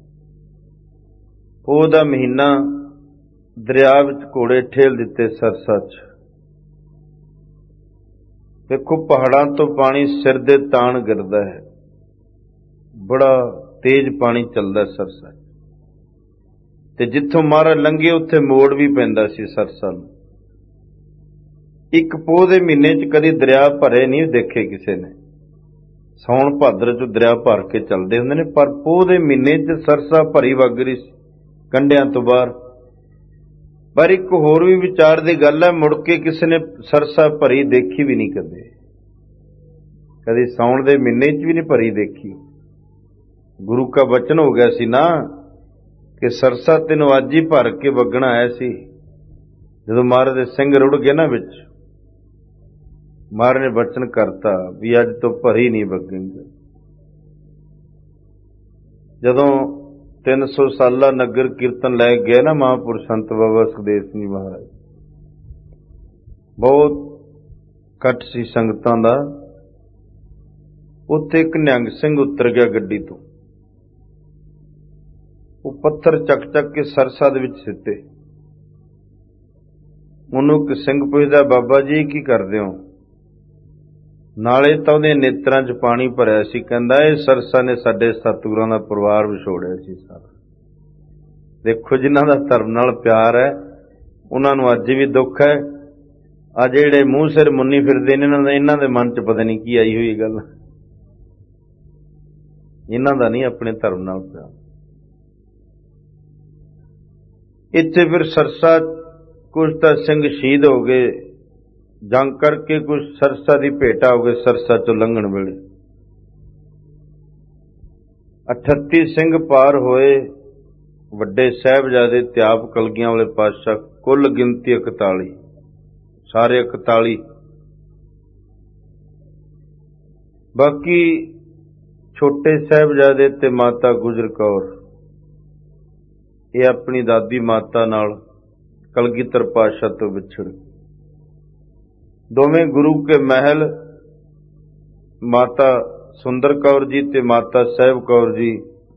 पोह दा महीना, दरिया विच घोड़े ठेल दिते सरसा च। देखो पहाड़ां तो पानी सिर दे ताण गिरदा है, बड़ा तेज पानी चलदा सरसा। ते जिथों महाराज लंघे उत्थे मोड़ भी पैंदा सी सरसा नूं। ਇੱਕ ਪੋਹ ਦੇ ਮਹੀਨੇ 'ਚ ਕਦੀ ਦਰਿਆ ਭਰੇ ਨਹੀਂ ਦੇਖੇ ਕਿਸੇ ਨੇ। ਸਾਉਣ ਭਾਦਰ 'ਚ ਦਰਿਆ ਭਰ ਕੇ ਚੱਲਦੇ ਹੁੰਦੇ ਨੇ, ਪਰ ਪੋਹ ਦੇ ਮਹੀਨੇ 'ਚ ਸਰਸਾ ਭਰੀ ਵਗ ਰਹੀ ਸੀ ਕੰਢਿਆਂ ਤੋਂ ਬਾਹਰ। ਪਰ ਇੱਕ ਹੋਰ ਵੀ ਵਿਚਾਰ ਦੀ ਗੱਲ ਹੈ, ਮੁੜ ਕੇ ਕਿਸੇ ਨੇ ਸਰਸਾ ਭਰੀ ਦੇਖੀ ਵੀ ਨਹੀਂ ਕਦੇ। ਕਦੇ ਸਾਉਣ ਦੇ ਮਹੀਨੇ 'ਚ ਵੀ ਨਹੀਂ ਭਰੀ ਦੇਖੀ। ਗੁਰੂ ਕਾ ਬਚਨ ਹੋ ਗਿਆ ਸੀ ਨਾ ਕਿ ਸਰਸਾ ਤੈਨੂੰ ਅੱਜ ਹੀ ਭਰ ਕੇ ਵਗਣਾ ਆਇਆ ਸੀ। ਜਦੋਂ ਮਹਾਰਾਜ ਦੇ ਸਿੰਘ ਰੁੜ ਗਏ ਨਾ ਵਿੱਚ, ਮਹਾਰਾਜ ਨੇ ਬਚਨ ਕਰਤਾ ਵੀ ਅੱਜ ਤੋਂ ਭਰੀ ਨਹੀਂ ਵਗੇਂਗੇ। ਜਦੋਂ ਤਿੰਨ ਸੌ ਸਾਲਾ ਨਗਰ ਕੀਰਤਨ ਲੈ ਗਏ ਨਾ ਮਹਾਂਪੁਰਸ਼ ਸੰਤ ਬਾਬਾ ਸੁਖਦੇਵ ਸਿੰਘ ਜੀ ਮਹਾਰਾਜ, ਬਹੁਤ ਇਕੱਠ ਸੀ ਸੰਗਤਾਂ ਦਾ। ਉੱਥੇ ਇੱਕ ਨਿਹੰਗ ਸਿੰਘ ਉਤਰ ਗਿਆ ਗੱਡੀ ਤੋਂ, ਉਹ ਪੱਥਰ ਚੱਕ ਚੱਕ ਕੇ ਸਰਸਾ ਦੇ ਵਿੱਚ ਸਿੱਟੇ। ਉਹਨੂੰ ਇੱਕ ਸਿੰਘ ਪੁੱਛਦਾ, ਬਾਬਾ ਜੀ ਕੀ ਕਰਦੇ ਹੋ? ਨਾਲੇ ਤਾਂ ਉਹਦੇ ਨੇਤਰਾਂ 'ਚ ਪਾਣੀ ਭਰਿਆ ਸੀ। ਕਹਿੰਦਾ ਇਹ ਸਰਸਾ ਨੇ ਸਾਡੇ ਸਤਿਗੁਰਾਂ ਦਾ ਪਰਿਵਾਰ ਵਿਛੋੜਿਆ ਸੀ ਸਾਰਾ। ਦੇਖੋ ਜਿਨ੍ਹਾਂ ਦਾ ਧਰਮ ਨਾਲ ਪਿਆਰ ਹੈ ਉਹਨਾਂ ਨੂੰ ਅੱਜ ਵੀ ਦੁੱਖ ਹੈ। ਆ ਜਿਹੜੇ ਮੂੰਹ ਸਿਰ ਮੁੰਨੀ ਫਿਰਦੇ ਨੇ, ਇਹਨਾਂ ਦੇ ਇਹਨਾਂ ਦੇ ਮਨ 'ਚ ਪਤਾ ਨਹੀਂ ਕੀ ਆਈ ਹੋਈ ਗੱਲ। ਇਹਨਾਂ ਦਾ ਨਹੀਂ ਆਪਣੇ ਧਰਮ ਨਾਲ ਪਿਆਰ। ਇੱਥੇ ਫਿਰ ਸਰਸਾ ਕੁਝ ਤਾਂ ਸਿੰਘ ਸ਼ਹੀਦ ਹੋ ਗਏ ਜੰਗ ਕਰਕੇ, ਕੁਝ ਸਰਸਾ ਦੀ ਭੇਟਾ ਹੋ ਗਏ ਸਰਸਾ ਚੋਂ ਲੰਘਣ ਵੇਲੇ। ਅਠੱਤੀ ਸਿੰਘ ਪਾਰ ਹੋਏ, ਵੱਡੇ ਸਾਹਿਬਜ਼ਾਦੇ ਤੇ ਆਪ ਕਲਗੀਆਂ ਵਾਲੇ ਪਾਤਸ਼ਾਹ। ਕੁੱਲ ਗਿਣਤੀ ਇਕਤਾਲੀ, ਸਾਰੇ ਇਕਤਾਲੀ। ਬਾਕੀ ਛੋਟੇ ਸਾਹਿਬਜ਼ਾਦੇ ਤੇ ਮਾਤਾ ਗੁਜਰ ਕੌਰ, ਇਹ ਆਪਣੀ ਦਾਦੀ ਮਾਤਾ ਨਾਲ ਕਲਗੀਧਰ ਪਾਤਸ਼ਾਹ ਤੋਂ ਵਿਛੜ। ਦੋਵੇਂ ਗੁਰੂ ਕੇ ਮਹਿਲ, ਮਾਤਾ ਸੁੰਦਰ ਕੌਰ ਜੀ ਤੇ ਮਾਤਾ ਸਾਹਿਬ ਕੌਰ ਜੀ,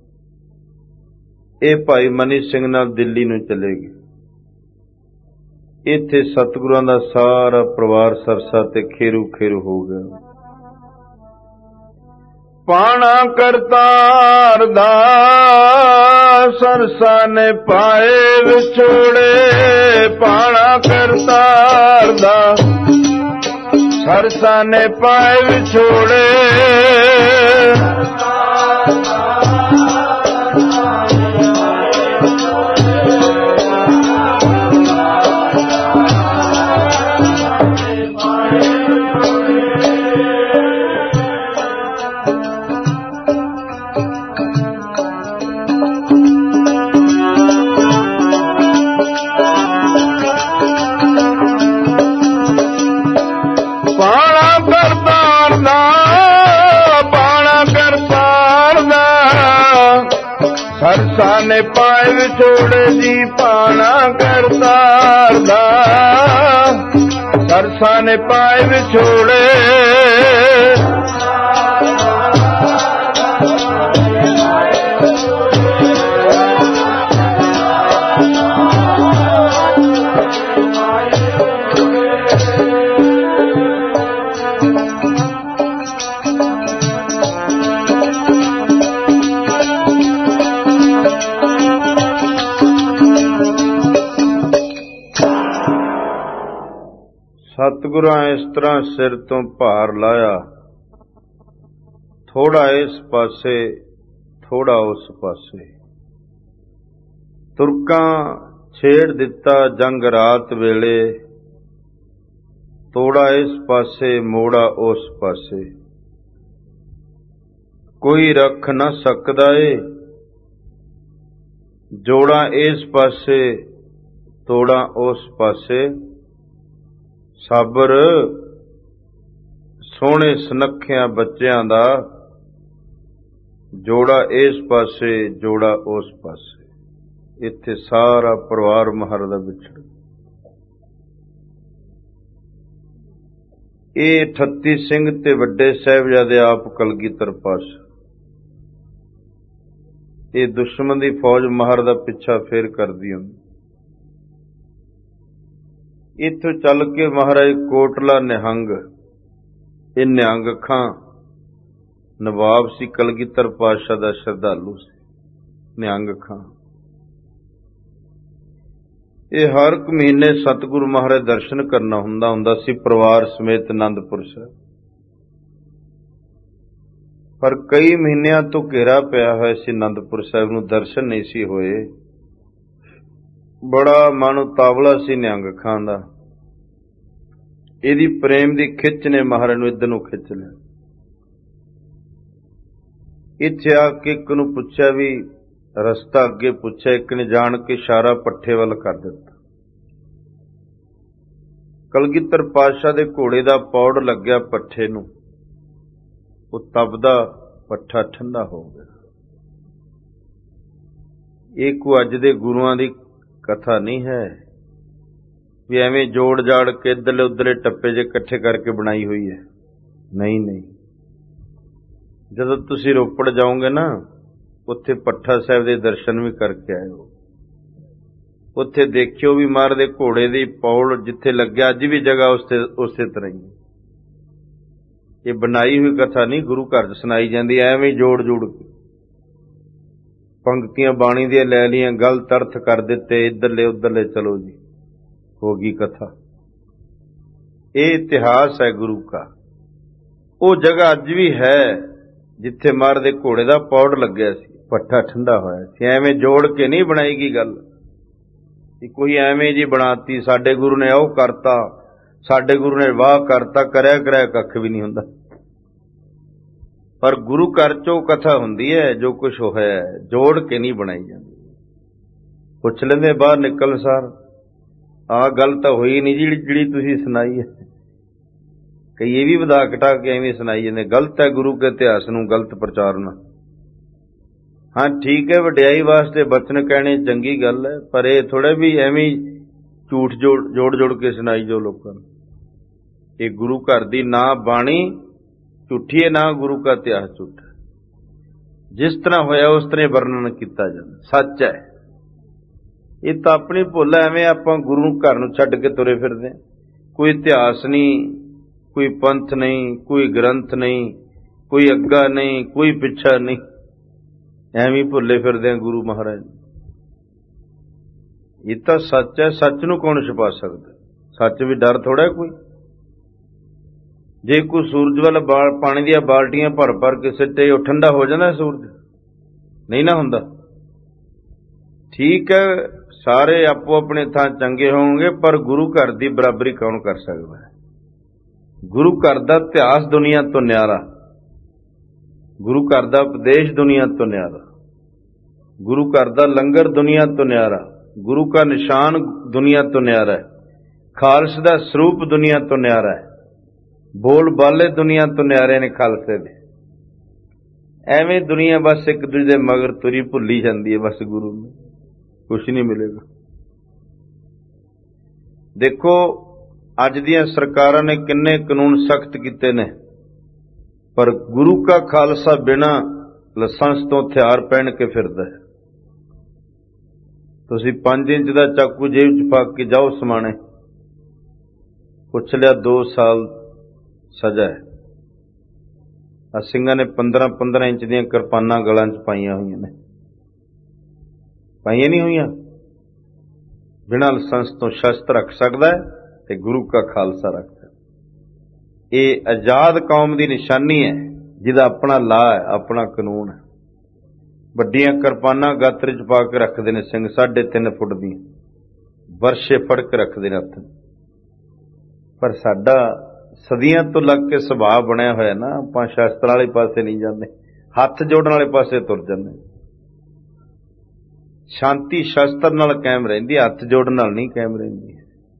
ਇਹ ਭਾਈ ਮਨੀ ਸਿੰਘ ਨਾਲ ਦਿੱਲੀ ਨੂੰ ਚਲੇ ਗਏ। ਇੱਥੇ ਸਤਿਗੁਰਾਂ ਦਾ ਸਾਰਾ ਪਰਿਵਾਰ ਸਰਸਾ ਤੇ ਖੇਰੂ ਖੇਰੂ ਹੋ ਗਿਆ। ਪਾਣਾ ਕਰਤਾਰ ਦਾ ਸਰਸਾ ਨੇ ਪਾਏ ਵਿਛੋੜੇ, ਪਾਣਾ ਕਰਤਾਰ ਦਾ ਸਰਸਾ ਨੇ ਪਾਏ ਵਿਛੋੜੇ। ਸਰਸਾ ਨੇ ਪਾਏ ਵਿਛੋੜੇ ਜੀ, ਪਾਣਾ ਕਰਤਾਰ ਦਾ ਸਰਸਾ ਨੇ ਪਾਏ ਵਿਛੋੜੇ। ਸਤਿਗੁਰਾਂ ਇਸ ਤਰ੍ਹਾਂ ਸਿਰ ਤੋਂ ਭਾਰ ਲਾਇਆ, ਥੋੜਾ ਇਸ ਪਾਸੇ ਥੋੜਾ ਉਸ ਪਾਸੇ। ਤੁਰਕਾਂ ਛੇੜ ਦਿੱਤਾ ਜੰਗ ਰਾਤ ਵੇਲੇ, ਤੋੜਾ ਇਸ ਪਾਸੇ ਮੋੜਾ ਉਸ ਪਾਸੇ। ਕੋਈ ਰੱਖ ਨਾ ਸਕਦਾ ਏ, ਜੋੜਾ ਇਸ ਪਾਸੇ ਤੋੜਾ ਉਸ ਪਾਸੇ। ਸਾਬਰ ਸੋਹਣੇ ਸੁਨੱਖਿਆਂ ਬੱਚਿਆਂ ਦਾ, ਜੋੜਾ ਇਸ ਪਾਸੇ ਜੋੜਾ ਉਸ ਪਾਸੇ। ਇੱਥੇ ਸਾਰਾ ਪਰਿਵਾਰ ਮਹਾਰਾਜ ਦਾ ਵਿਛੜ। ਇਹ ਅਠੱਤੀ ਸਿੰਘ ਤੇ ਵੱਡੇ ਸਾਹਿਬਜ਼ਾਦੇ ਆਪ ਕਲਗੀਧਰ ਪਾਤਸ਼ਾਹ। ਇਹ ਦੁਸ਼ਮਣ ਦੀ ਫੌਜ ਮਹਾਰਾਜ ਦਾ ਪਿੱਛਾ ਫੇਰ ਕਰਦੀ ਹੁੰਦੀ। ਇੱਥੋਂ ਚੱਲ ਕੇ ਮਹਾਰਾਜ ਕੋਟਲਾ ਨਿਹੰਗ, ਇਹ ਨਿਹੰਗ ਖਾਂ ਨਵਾਬ ਸੀ, ਕਲਗੀਧਰ ਪਾਤਸ਼ਾਹ ਦਾ ਸ਼ਰਧਾਲੂ ਸੀ ਨਿਹੰਗ ਖਾਂ। ਇਹ ਹਰ ਇੱਕ ਮਹੀਨੇ ਸਤਿਗੁਰੂ ਮਹਾਰਾਜ ਦਰਸ਼ਨ ਕਰਨਾ ਹੁੰਦਾ ਹੁੰਦਾ ਸੀ ਪਰਿਵਾਰ ਸਮੇਤ ਅਨੰਦਪੁਰ ਸਾਹਿਬ। ਪਰ ਕਈ ਮਹੀਨਿਆਂ ਤੋਂ ਘੇਰਾ ਪਿਆ ਹੋਇਆ ਸੀ ਅਨੰਦਪੁਰ ਸਾਹਿਬ ਨੂੰ, ਦਰਸ਼ਨ ਨਹੀਂ ਸੀ ਹੋਏ। ਬੜਾ ਮਨ ਉਤਾਵਲਾ ਸੀ ਨਿਹੰਗ ਖਾਂ ਦਾ। ਇਹਦੀ ਪ੍ਰੇਮ ਦੀ ਖਿੱਚ ਨੇ ਮਹਾਰਾਜ ਨੂੰ ਇੱਧਰ ਨੂੰ ਖਿੱਚ ਲਿਆ। ਇੱਥੇ ਆ ਕੇ ਇੱਕ ਨੂੰ ਪੁੱਛਿਆ ਵੀ ਰਸਤਾ ਅੱਗੇ ਪੁੱਛਿਆ, ਇੱਕ ਨੇ ਜਾਣ ਕੇ ਇਸ਼ਾਰਾ ਪੱਠੇ ਵੱਲ ਕਰ ਦਿੱਤਾ। ਕਲਗੀਧਰ ਪਾਤਸ਼ਾਹ ਦੇ ਘੋੜੇ ਦਾ ਪੌੜ ਲੱਗਿਆ ਪੱਠੇ ਨੂੰ, ਉਹ ਤਪਦਾ ਪੱਠਾ ਠੰਡਾ ਹੋ ਗਿਆ। ਇਹ ਕੋਈ ਅੱਜ ਦੇ ਗੁਰੂਆਂ ਦੀ ਕਥਾ ਨਹੀਂ ਹੈ ਵੀ ਐਵੇਂ ਜੋੜ ਜਾੜ ਕੇ ਇੱਧਰਲੇ ਉੱਧਰਲੇ ਟੱਪੇ ਜੇ ਇਕੱਠੇ ਕਰਕੇ ਬਣਾਈ ਹੋਈ ਹੈ। ਨਹੀਂ ਨਹੀਂ, ਜਦੋਂ ਤੁਸੀਂ ਰੋਪੜ ਜਾਓਗੇ ਨਾ, ਉੱਥੇ ਪੱਠਾ ਸਾਹਿਬ ਦੇ ਦਰਸ਼ਨ ਵੀ ਕਰਕੇ ਆਇਓ। ਉੱਥੇ ਦੇਖਿਓ ਵੀ ਮਹਾਰਾਜ ਦੇ ਘੋੜੇ ਦੀ ਪੌੜ ਜਿੱਥੇ ਲੱਗਿਆ ਅੱਜ ਵੀ ਜਗ੍ਹਾ ਉਸੇ ਉਸੇ ਤਰ੍ਹਾਂ ਹੀ। ਇਹ ਬਣਾਈ ਹੋਈ ਕਥਾ ਨਹੀਂ, ਗੁਰੂ ਘਰ 'ਚ ਸੁਣਾਈ ਜਾਂਦੀ ਐਵੇਂ ਜੋੜ ਜੋੜ ਕੇ। ਪੰਕਤੀਆਂ ਬਾਣੀ ਦੀਆਂ ਲੈ ਲਈਆਂ, ਗਲਤ ਅਰਥ ਕਰ ਦਿੱਤੇ, ਇੱਧਰਲੇ ਉੱਧਰਲੇ, ਚਲੋ ਜੀ ਹੋ ਗਈ ਕਥਾ। ਇਹ ਇਤਿਹਾਸ ਹੈ ਗੁਰੂ ਦਾ। ਉਹ ਜਗ੍ਹਾ ਅੱਜ ਵੀ ਹੈ ਜਿੱਥੇ ਮਹਾਰਾਜ ਦੇ ਘੋੜੇ ਦਾ ਪੌੜ ਲੱਗਿਆ ਸੀ, ਪੱਠਾ ਠੰਡਾ ਹੋਇਆ ਸੀ। ਐਵੇਂ ਜੋੜ ਕੇ ਨਹੀਂ ਬਣਾਈ ਗਈ ਗੱਲ, ਕੋਈ ਐਵੇਂ ਜੀ ਬਣਾਤੀ ਸਾਡੇ ਗੁਰੂ ਨੇ ਉਹ ਕਰਤਾ, ਸਾਡੇ ਗੁਰੂ ਨੇ ਵਾਹ ਕਰਤਾ, ਕਰਿਆ ਕਰਿਆ ਕੱਖ ਵੀ ਨਹੀਂ ਹੁੰਦਾ। ਪਰ ਗੁਰੂ ਘਰ 'ਚ ਉਹ ਕਥਾ ਹੁੰਦੀ ਹੈ, ਜੋ ਕੁਛ ਹੋਇਆ ਜੋੜ ਕੇ ਨਹੀਂ ਬਣਾਈ ਜਾਂਦੀ। ਪੁੱਛ ਲੈਂਦੇ ਬਾਹਰ ਨਿਕਲ ਸਾਰ, ਆਹ ਗੱਲ ਤਾਂ ਹੋਈ ਨਹੀਂ ਜਿਹੜੀ ਜਿਹੜੀ ਤੁਸੀਂ ਸੁਣਾਈ ਹੈ। ਕਈ ਇਹ ਵੀ ਵਧਾ ਘਟਾ ਕੇ ਐਵੇਂ ਸੁਣਾਈ ਜਾਂਦੇ, ਗਲਤ ਹੈ ਗੁਰੂ ਕੇ ਇਤਿਹਾਸ ਨੂੰ ਗਲਤ ਪ੍ਰਚਾਰਨਾ। ਹਾਂ ਠੀਕ ਹੈ, ਵਡਿਆਈ ਵਾਸਤੇ ਬਚਨ ਕਹਿਣੇ ਚੰਗੀ ਗੱਲ ਹੈ, ਪਰ ਇਹ ਥੋੜਾ ਵੀ ਐਵੇਂ ਝੂਠ ਜੋੜ ਜੋੜ ਜੋੜ ਕੇ ਸੁਣਾਈ ਜੋ ਲੋਕਾਂ ਨੂੰ। ਇਹ ਗੁਰੂ ਘਰ ਦੀ ਨਾ ਬਾਣੀ ਝੂਠੀ ਹੈ, ਨਾ ਗੁਰੂ ਦਾ ਇਤਿਹਾਸ ਝੂਠਾ। ਜਿਸ ਤਰ੍ਹਾਂ ਹੋਇਆ ਉਸ ਤਰ੍ਹਾਂ ਵਰਣਨ ਕੀਤਾ ਜਾਂਦਾ, ਸੱਚ ਹੈ। ਇਹ ਤਾਂ ਆਪਣੀ ਭੁੱਲ ਹੈ, ਐਵੇਂ ਆਪਾਂ ਗੁਰੂ ਘਰ ਨੂੰ ਛੱਡ ਕੇ ਤੁਰੇ ਫਿਰਦੇ। ਕੋਈ ਇਤਿਹਾਸ ਨਹੀਂ, ਕੋਈ ਪੰਥ ਨਹੀਂ, ਕੋਈ ਗ੍ਰੰਥ ਨਹੀਂ, ਕੋਈ ਅੱਗਾ ਨਹੀਂ, ਕੋਈ ਪਿੱਛਾ ਨਹੀਂ, ਐਵੇਂ ਭੁੱਲੇ ਫਿਰਦੇ ਆ ਗੁਰੂ ਮਹਾਰਾਜ। ਇਹ ਤਾਂ ਸੱਚ ਹੈ, ਸੱਚ ਨੂੰ ਕੌਣ ਛੁਪਾ ਸਕਦਾ? ਸੱਚ ਵੀ ਡਰ ਥੋੜਾ ਕੋਈ। ਜੇ ਕੋਈ ਸੂਰਜ ਵੱਲ ਪਾਣੀ ਦੀਆਂ ਬਾਲਟੀਆਂ ਭਰ ਭਰ ਕੇ ਸਿੱਟੇ, ਉਹ ਠੰਡਾ ਹੋ ਜਾਂਦਾ ਸੂਰਜ? ਨਹੀਂ ਨਾ ਹੁੰਦਾ। ਠੀਕ ਹੈ, ਸਾਰੇ ਆਪੋ ਆਪਣੇ ਥਾਂ ਚੰਗੇ ਹੋਣਗੇ, ਪਰ ਗੁਰੂ ਘਰ ਦੀ ਬਰਾਬਰੀ ਕੌਣ ਕਰ ਸਕਦਾ ਹੈ? ਗੁਰੂ ਘਰ ਦਾ ਇਤਿਹਾਸ ਦੁਨੀਆ ਤੋਂ ਨਿਆਰਾ, ਗੁਰੂ ਘਰ ਦਾ ਉਪਦੇਸ਼ ਦੁਨੀਆ ਤੋਂ ਨਿਆਰਾ, ਗੁਰੂ ਘਰ ਦਾ ਲੰਗਰ ਦੁਨੀਆ ਤੋਂ ਨਿਆਰਾ, ਗੁਰੂ का ਨਿਸ਼ਾਨ ਦੁਨੀਆ ਤੋਂ ਨਿਆਰਾ ਹੈ, ਖਾਲਸੇ ਦਾ ਸਰੂਪ ਦੁਨੀਆ ਤੋਂ ਨਿਆਰਾ ਹੈ, ਬੋਲ ਬਾਲੇ ਦੁਨੀਆ ਤੋਂ ਨਿਆਰੇ ਨੇ ਖਾਲਸੇ ਦੇ। ਐਵੇਂ ਦੁਨੀਆ ਬਸ ਇੱਕ ਦੂਜੇ ਦੇ ਮਗਰ ਤੁਰੀ ਭੁੱਲੀ ਜਾਂਦੀ ਹੈ, ਬਸ ਗੁਰੂ ਨੂੰ ਕੁਛ ਨਹੀਂ ਮਿਲੇਗਾ। ਦੇਖੋ ਅੱਜ ਦੀਆਂ ਸਰਕਾਰਾਂ ਨੇ ਕਿੰਨੇ ਕਾਨੂੰਨ ਸਖਤ ਕੀਤੇ ਨੇ, ਪਰ ਗੁਰੂ ਕਾ ਖਾਲਸਾ ਬਿਨਾਂ ਲਾਇਸੈਂਸ ਤੋਂ ਹਥਿਆਰ ਪਹਿਨ ਕੇ ਫਿਰਦਾ ਹੈ। ਤੁਸੀਂ ਪੰਜ ਇੰਚ ਦਾ ਚਾਕੂ ਜੇਬ 'ਚ ਪਾ ਕੇ ਜਾਓ ਸਮਾਣੇ, ਪੁੱਛ ਲਿਆ ਦੋ ਸਾਲ ਸਜ਼ਾ ਹੈ। ਆ ਸਿੰਘਾਂ ਨੇ ਪੰਦਰਾਂ ਪੰਦਰਾਂ ਇੰਚ ਦੀਆਂ ਕਿਰਪਾਨਾਂ ਗਲਾਂ 'ਚ ਪਾਈਆਂ ਹੋਈਆਂ ਨੇ, ਪਾਈਆਂ ਨਹੀਂ ਹੋਈਆਂ। ਬਿਨਾਂ ਲਾਇਸੈਂਸ ਤੋਂ ਸ਼ਸਤਰ ਰੱਖ ਸਕਦਾ ਹੈ ਤੇ ਗੁਰੂ ਕਾ ਖਾਲਸਾ ਰੱਖ ਸਕਦਾ। ਇਹ ਆਜ਼ਾਦ ਕੌਮ ਦੀ ਨਿਸ਼ਾਨੀ ਹੈ, ਜਿਹਦਾ ਆਪਣਾ ਲਾ ਹੈ, ਆਪਣਾ ਕਾਨੂੰਨ ਹੈ। ਵੱਡੀਆਂ ਕਿਰਪਾਨਾਂ ਗਾਤਰੇ 'ਚ ਪਾ ਕੇ ਰੱਖਦੇ ਨੇ ਸਿੰਘ, ਸਾਢੇ ਤਿੰਨ ਫੁੱਟ ਦੀਆਂ, ਵਰਸ਼ੇ ਫੜ ਕੇ ਰੱਖਦੇ ਨੇ ਹੱਥ। ਪਰ ਸਾਡਾ ਸਦੀਆਂ ਤੋਂ ਲੱਗ ਕੇ ਸੁਭਾਅ ਬਣਿਆ ਹੋਇਆ ਨਾ, ਆਪਾਂ ਸ਼ਸਤਰਾਂ ਵਾਲੇ ਪਾਸੇ ਨਹੀਂ ਜਾਂਦੇ, ਹੱਥ ਜੋੜਨ ਵਾਲੇ ਪਾਸੇ ਤੁਰ ਜਾਂਦੇ। ਸ਼ਾਂਤੀ ਸ਼ਸਤਰ ਨਾਲ ਕਾਇਮ ਰਹਿੰਦੀ, ਹੱਥ ਜੋੜਨ ਨਾਲ ਨਹੀਂ ਕਾਇਮ ਰਹਿੰਦੀ।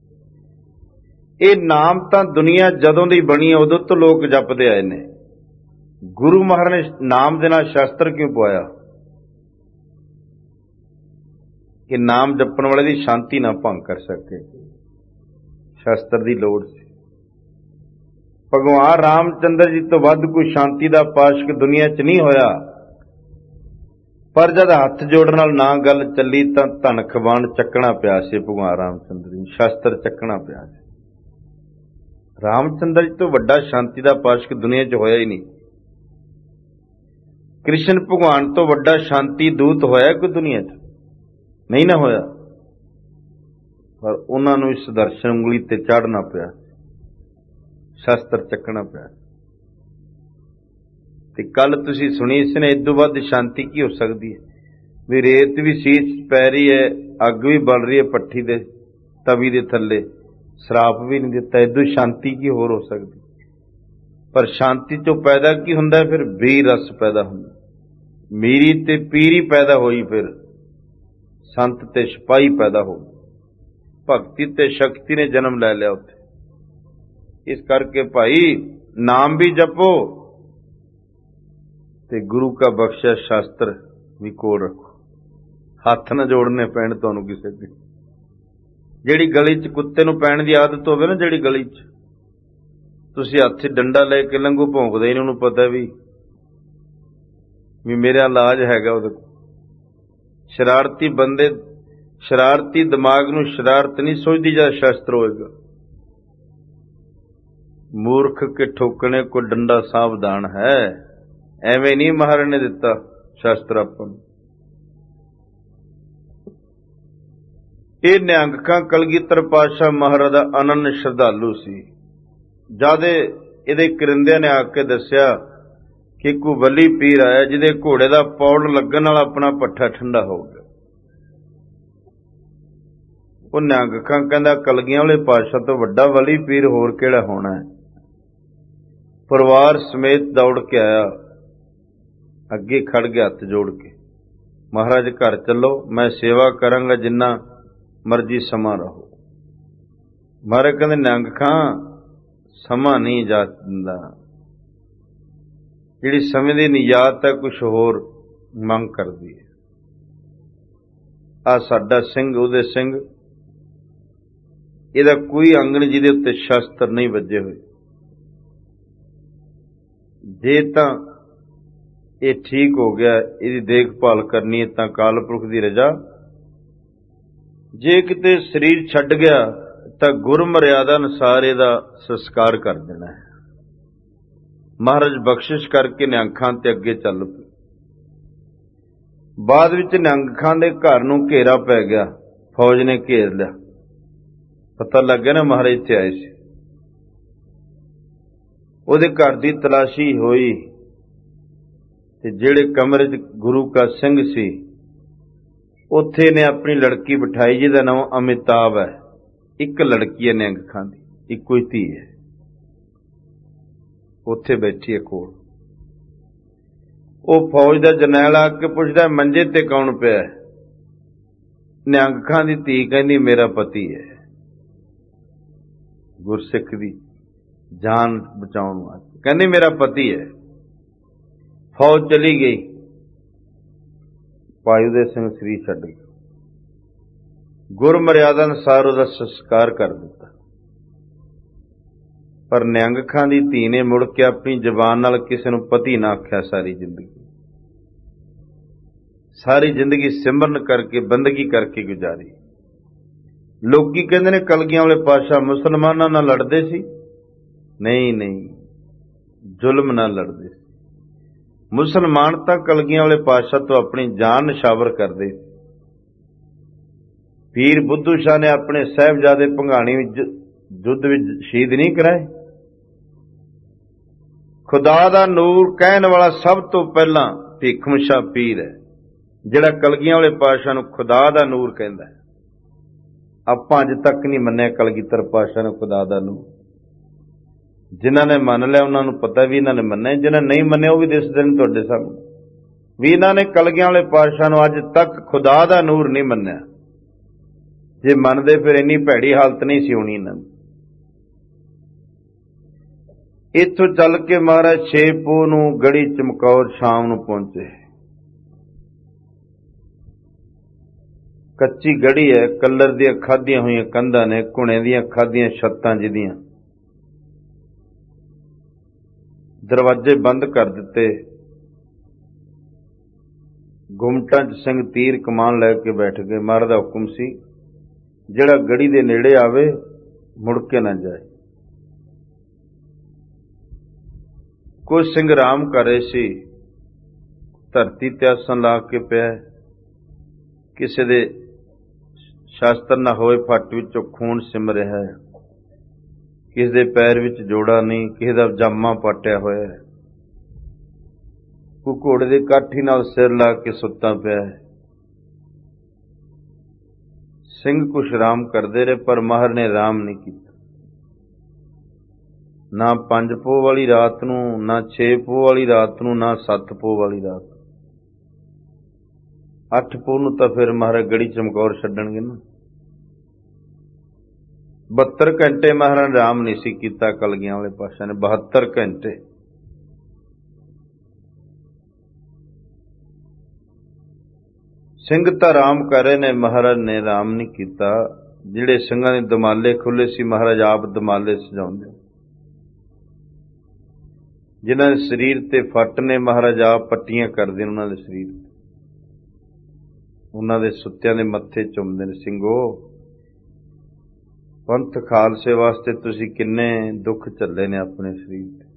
ਇਹ ਨਾਮ ਤਾਂ ਦੁਨੀਆ ਜਦੋਂ ਦੀ ਬਣੀ ਉਦੋਂ ਤੋਂ ਲੋਕ ਜਪਦੇ ਆਏ ਨੇ। ਗੁਰੂ ਮਹਾਰਾਜ ਨੇ ਨਾਮ ਦੇ ਨਾਲ ਸ਼ਸਤਰ ਕਿਉਂ ਪਵਾਇਆ? ਕਿ ਨਾਮ ਜਪਣ ਵਾਲੇ ਦੀ ਸ਼ਾਂਤੀ ਨਾ ਭੰਗ ਕਰ ਸਕੇ, ਸ਼ਸਤਰ ਦੀ ਲੋੜ ਸੀ। ਭਗਵਾਨ ਰਾਮਚੰਦਰ ਜੀ ਤੋਂ ਵੱਧ ਕੋਈ ਸ਼ਾਂਤੀ ਦਾ ਪਾਸ਼ਕ ਦੁਨੀਆ 'ਚ ਨਹੀਂ ਹੋਇਆ। ਪਰ ਜਦ ਹੱਥ ਜੋੜਨ ਨਾਲ ਨਾ ਗੱਲ ਚੱਲੀ ਤਾਂ ਧਨ ਖਵਾਨ ਚੱਕਣਾ ਪਿਆ ਸੀ ਭਗਵਾਨ ਰਾਮਚੰਦਰ ਜੀ, ਸ਼ਸਤਰ ਚੱਕਣਾ ਪਿਆ ਸੀ। ਰਾਮਚੰਦਰ ਜੀ ਤੋਂ ਵੱਡਾ ਸ਼ਾਂਤੀ ਦਾ ਪਾਸ਼ਕ ਦੁਨੀਆ 'ਚ ਹੋਇਆ ਹੀ ਨਹੀਂ। ਕ੍ਰਿਸ਼ਨ ਭਗਵਾਨ ਤੋਂ ਵੱਡਾ ਸ਼ਾਂਤੀ ਦੂਤ ਹੋਇਆ ਕੋਈ ਦੁਨੀਆ 'ਚ? ਨਹੀਂ ਨਾ ਹੋਇਆ। पर उन्होंने इस दर्शन उंगली ते चढ़ना पिया, शस्त्र चकना पिया। ते कल तुसी सुनी इसने इदों वध शांति की हो सकती है? भी रेत भी सीत पै रही है, अग भी बल रही है भट्ठी दे तवी दे थल्ले, श्राप भी नहीं दिता, इदों शांति की होर हो सकती? पर शांति चो पैदा की हुंदा? फिर वीर रस पैदा हुंदा, मीरी ते पीरी पैदा होई, फिर संत ते सिपाही पैदा हो, भगती ते शक्ति ने जन्म ले लिया उत्थे। इस करके भाई नाम भी जपो ते गुरु का बख्शिया शास्त्र भी कोल रखो, हथ न जोड़ने पैण तुहानूं किसे दे। जिहड़ी गली च कुत्ते नूं पैण दी आदत होवे ना, जिहड़ी गली च तुसीं हत्थ डंडा ले के लंघो, भौंकदा ही नहीं, उहनूं पता भी भी मेरा इलाज हैगा उहदे कोल। शरारती बंदे, शरारती दिमाग नूं शरारत नहीं सोचदी जद शस्त्र होएगा। मूर्ख के ठोकने को डंडा सावधान है, एवें नहीं महाराज ने दिता शास्त्र आपां नूं। ये निहंगकां कलगीधर पातशाह महाराज दा अनन्य श्रद्धालु सी। जादे इहदे करिंदिਆਂ ने आके दस्या कि कोई वली पीर आया जिहदे घोड़े दा पौड़ लगन नाल अपना पट्ठा ठंडा हो गया। वो निहंगकां कहंदा कलगियां वाले पातशाह तो वड्डा वली पीर होर किहड़ा होना है। परिवार समेत दौड़ के आया, अगे खड़ गया हथ जोड़ के, महाराज घर चलो, मैं सेवा करांगा जिन्ना मर्जी समा रहो। महाराज कहंदे निहंगकां समा नहीं जा दिंदा, जिहड़ी समय दी नियात है कुछ होर मंग करदी है। आ साडा सिंह उहदे सिंह, इहदा कोई अंग नहीं जिहदे उत्ते शस्त्र नहीं वजे होए। जे तां ये ठीक हो गया, इहदी देखभाल करनी है तां काल पुरख दी रजा। जे किते शरीर छड्ड गया तां गुर मर्यादा अनुसार इहदा संस्कार कर देना है। महाराज बख्शिश करके निहंगकां ते अगे चल पे। बाद विच निहंगकां दे घर नूं घेरा पै गया, फौज ने घेर लिया। पता लग गया ना महाराज इत्थे आए सी। उहदे घर दी तलाशी होई ते जिहड़े कमरे च गुरु का सिंह सी उत्थे ने अपनी लड़की बिठाई जिहदा नाम अमिताभ है। एक लड़की है निहंगकां दी, इक्को ही धी है, उत्थे बैठी है कोल। वो फौज का जरनैल आके पुछदा मंजे ते कौन पिया? निहंगकां दी धी कहंदी मेरा पति है। गुरसिख दी जान बचाउण वास्ते कहंदी मेरा पति है। फौज चली गई, भाई उदय सिंह सरीर छड्ड गया। गुर मर्यादा अनुसार उहदा संस्कार कर दिता। पर निहंगकां दी धी ने मुड़ के अपनी जबान नाल किसी नूं पति ना आख्या। सारी जिंदगी सारी जिंदगी सिमरन करके बंदगी करके गुजारी। लोकी कहंदे ने कलगियां वाले पातशाह मुसलमानां नाल लड़दे सी। नहीं नहीं, जुल्म नाल लड़दे सी। मुसलमान तां कलगियां वाले पातशाह तो अपनी जान निछावर करदे। पीर बुद्धू शाह ने अपने साहिबजादे भंगाणी युद्ध विच शहीद नहीं कराए। खुदा दा नूर कहण वाला सब तो पहला भीखम शाह पीर है, जिहड़ा कलगियां वाले पातशाह नूं खुदा दा नूर कहंदा है। आपां अज तक नहीं मन्निया कलगीधर पातशाह ने खुदा दा नूर। जिन्हां ने मन लिया उन्हां नूं पता भी इन्हां ने मन्निया, जिन्हां नहीं मन्निया वो भी दिसदे ने तुहाडे सामने भी इन्हां ने कलगियां वाले पातशाह नूं अज तक खुदा दा नूर नहीं मन्निया। जे मनदे फिर इन्नी भैड़ी हालत नहीं सी होनी इन्हां दी। इत्थों चल के महाराज छे पोह नूं गड़ी चमकौर शाम नूं पहुंचे। कच्ची गड़ी है, कलर दियां खादियां हुई कंधां ने, घुणे दियां खादियां छत्तां जिहदियां। दरवाजे बंद कर दिते। घुमटां च सिंह तीर कमान लैके बैठ गए। महाराज दा हुक्म सी जिहड़ा गड़ी दे नेड़े आवे मुड़ के ना जाए। कुछ सिंह आराम कर रहे सी, धरती ते आसन ला के पिया, किसी दे शास्त्र ना होए फट विचों खून सिम रहा है, किसी दे पैर विच जोड़ा नहीं, किसी दा जामा पाटिया होया है, कोई घोड़े दे काठी नाल सिर ला के सुत्ता पिया है। सिंह कुछ राम करते रहे पर माहर ने राम नहीं किया। ना पंज पोह वाली रात नूं, ना छे पोह वाली रात नूं, ना सत्त पोह वाली रात, अठ पोह नूं तां फिर महाराज गड़ी चमकौर छड्डणगे ना। बहत्तर घंटे महाराज राम नहीं सी कीता कलगियां वाले पातशाह ने, बहत्तर घंटे। सिंह तां राम कर रहे ने, महाराज ने राम नहीं कीता। जिहड़े ਸਿੰਘਾਂ ਦੇ दमाले खुले सी महाराज आप दमाले सजाउंदे, जिन्हां दे शरीर ते फट ने महाराज आप पट्टियां करदे उन्हां दे शरीर ते, उन्हां दे सुत्तियां दे मत्थे चुमदे ने। ਸਿੰਘੋ पंथ खालसे वास्ते तुसीं किन्ने दुख झल्ले ने अपने शरीर ते,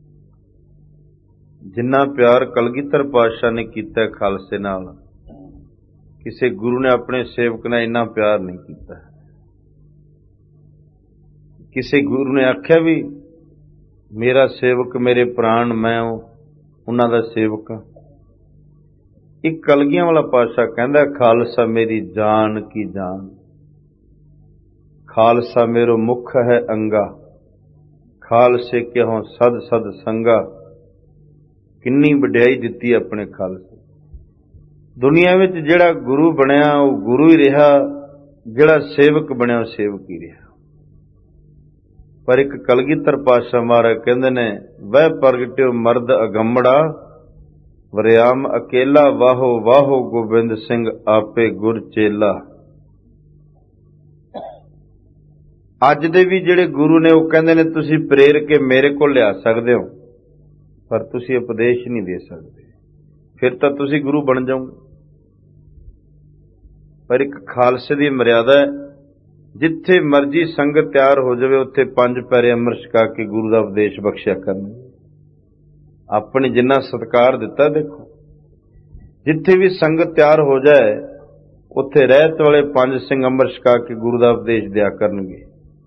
जिन्ना प्यार कलगीधर पातशाह ने कीता खालसे नाल, किसी गुरु ने अपने सेवक ने इन्ना प्यार नहीं किया। किसी गुरु ने आख्या भी मेरा सेवक मेरे प्राण, मैं उन्हां दा सेवक हां। एक कलगियां वाला पातशाह कहंदा खालसा मेरी जान की जान, खालसा मेरो मुख है अंगा, खालसे क्यों सद सद संगा। किन्नी वडियाई दिती अपने खालसे। दुनिया में जिहड़ा गुरु बनया वो गुरु ही रहा, जिहड़ा सेवक बनया वो सेवक ही रहा। पर एक कलगीधर पातशाह महाराज कहंदे ने, वह प्रगट्यो मर्द अगमड़ा, वरियाम अकेला, वाहो वाहो गोबिंद सिंह आपे गुर चेला। अज दे भी जिहड़े गुरु ने वो कहंदे ने तुसीं प्रेर के मेरे कोल लिया सकदे हो, पर तुसीं उपदेश नहीं दे सकदे, फिर तां तुसीं गुरु बन जाओगे। पर एक खालसे की मर्यादा है, जिथे मर्जी संगत तैयार हो जाए उत्थे पंज पैरे अमृत छका के गुरु का उपदेश बख्शिया करना। अपने जिन्ना सत्कार दिता, देखो जिथे भी संगत तैयार हो जाए उत्थे रहत वाले पंज सिंह अमृत छका के गुरु का उपदेश दिया करनगे।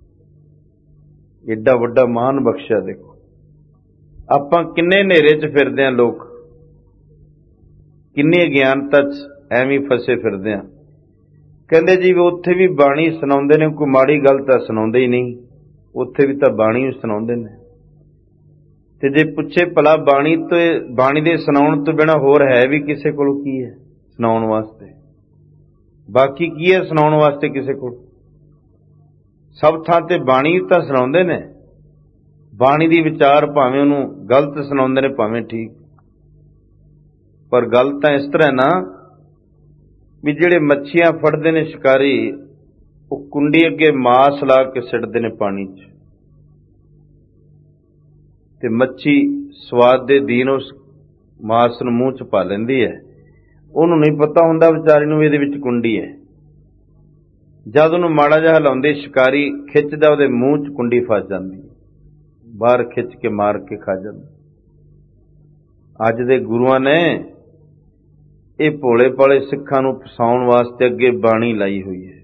एडा वड्डा महान बख्शिया। देखो आपां किन्ने नेरे च फिरदे हां, लोग किन्नी अज्ञानता च एवें फसे फिरदे हां। कहंदे जी उत्थे भी बाणी सुणाउंदे ने, कोई माड़ी गल तां सुणाउंदे ही नहीं, उत्थे भी तां बाणी ही सुणाउंदे ने। ते जे पुछे भला बाणी तो बाणी दे सुणाउण तो बिना होर है भी किसे कोल की है सुणाउण वास्ते, बाकी की है सुणाउण वास्ते किसे कोल? सब थां ते बाणी तां सुणाउंदे ने, बाणी दी विचार भावें उहनूं गलत सुणाउंदे ने भावें ठीक, पर गल तां इस तरह ना भी जिहड़े मच्छियां फड़दे ने शिकारी, वो कुंडी अगे मास ला के सिटदे ने पानी च, ते मच्छी स्वाद दे दीन उस मास नूं मूँह च पा लैंदी है। उहनूं नहीं पता हुंदा विचारी नूं इहदे विच कुंडी है। जद उहनूं माड़ा जिहा हिलाउंदे शिकारी खिੱਚदा उहदे मूँह च कुंडी फस जांदी, बाहर खिੱਚ के मार के खा जांदा। अज दे गुरुआं ने ये भोले भाले सिखां नूं फसाउण वास्ते अगे बाणी लाई हुई है।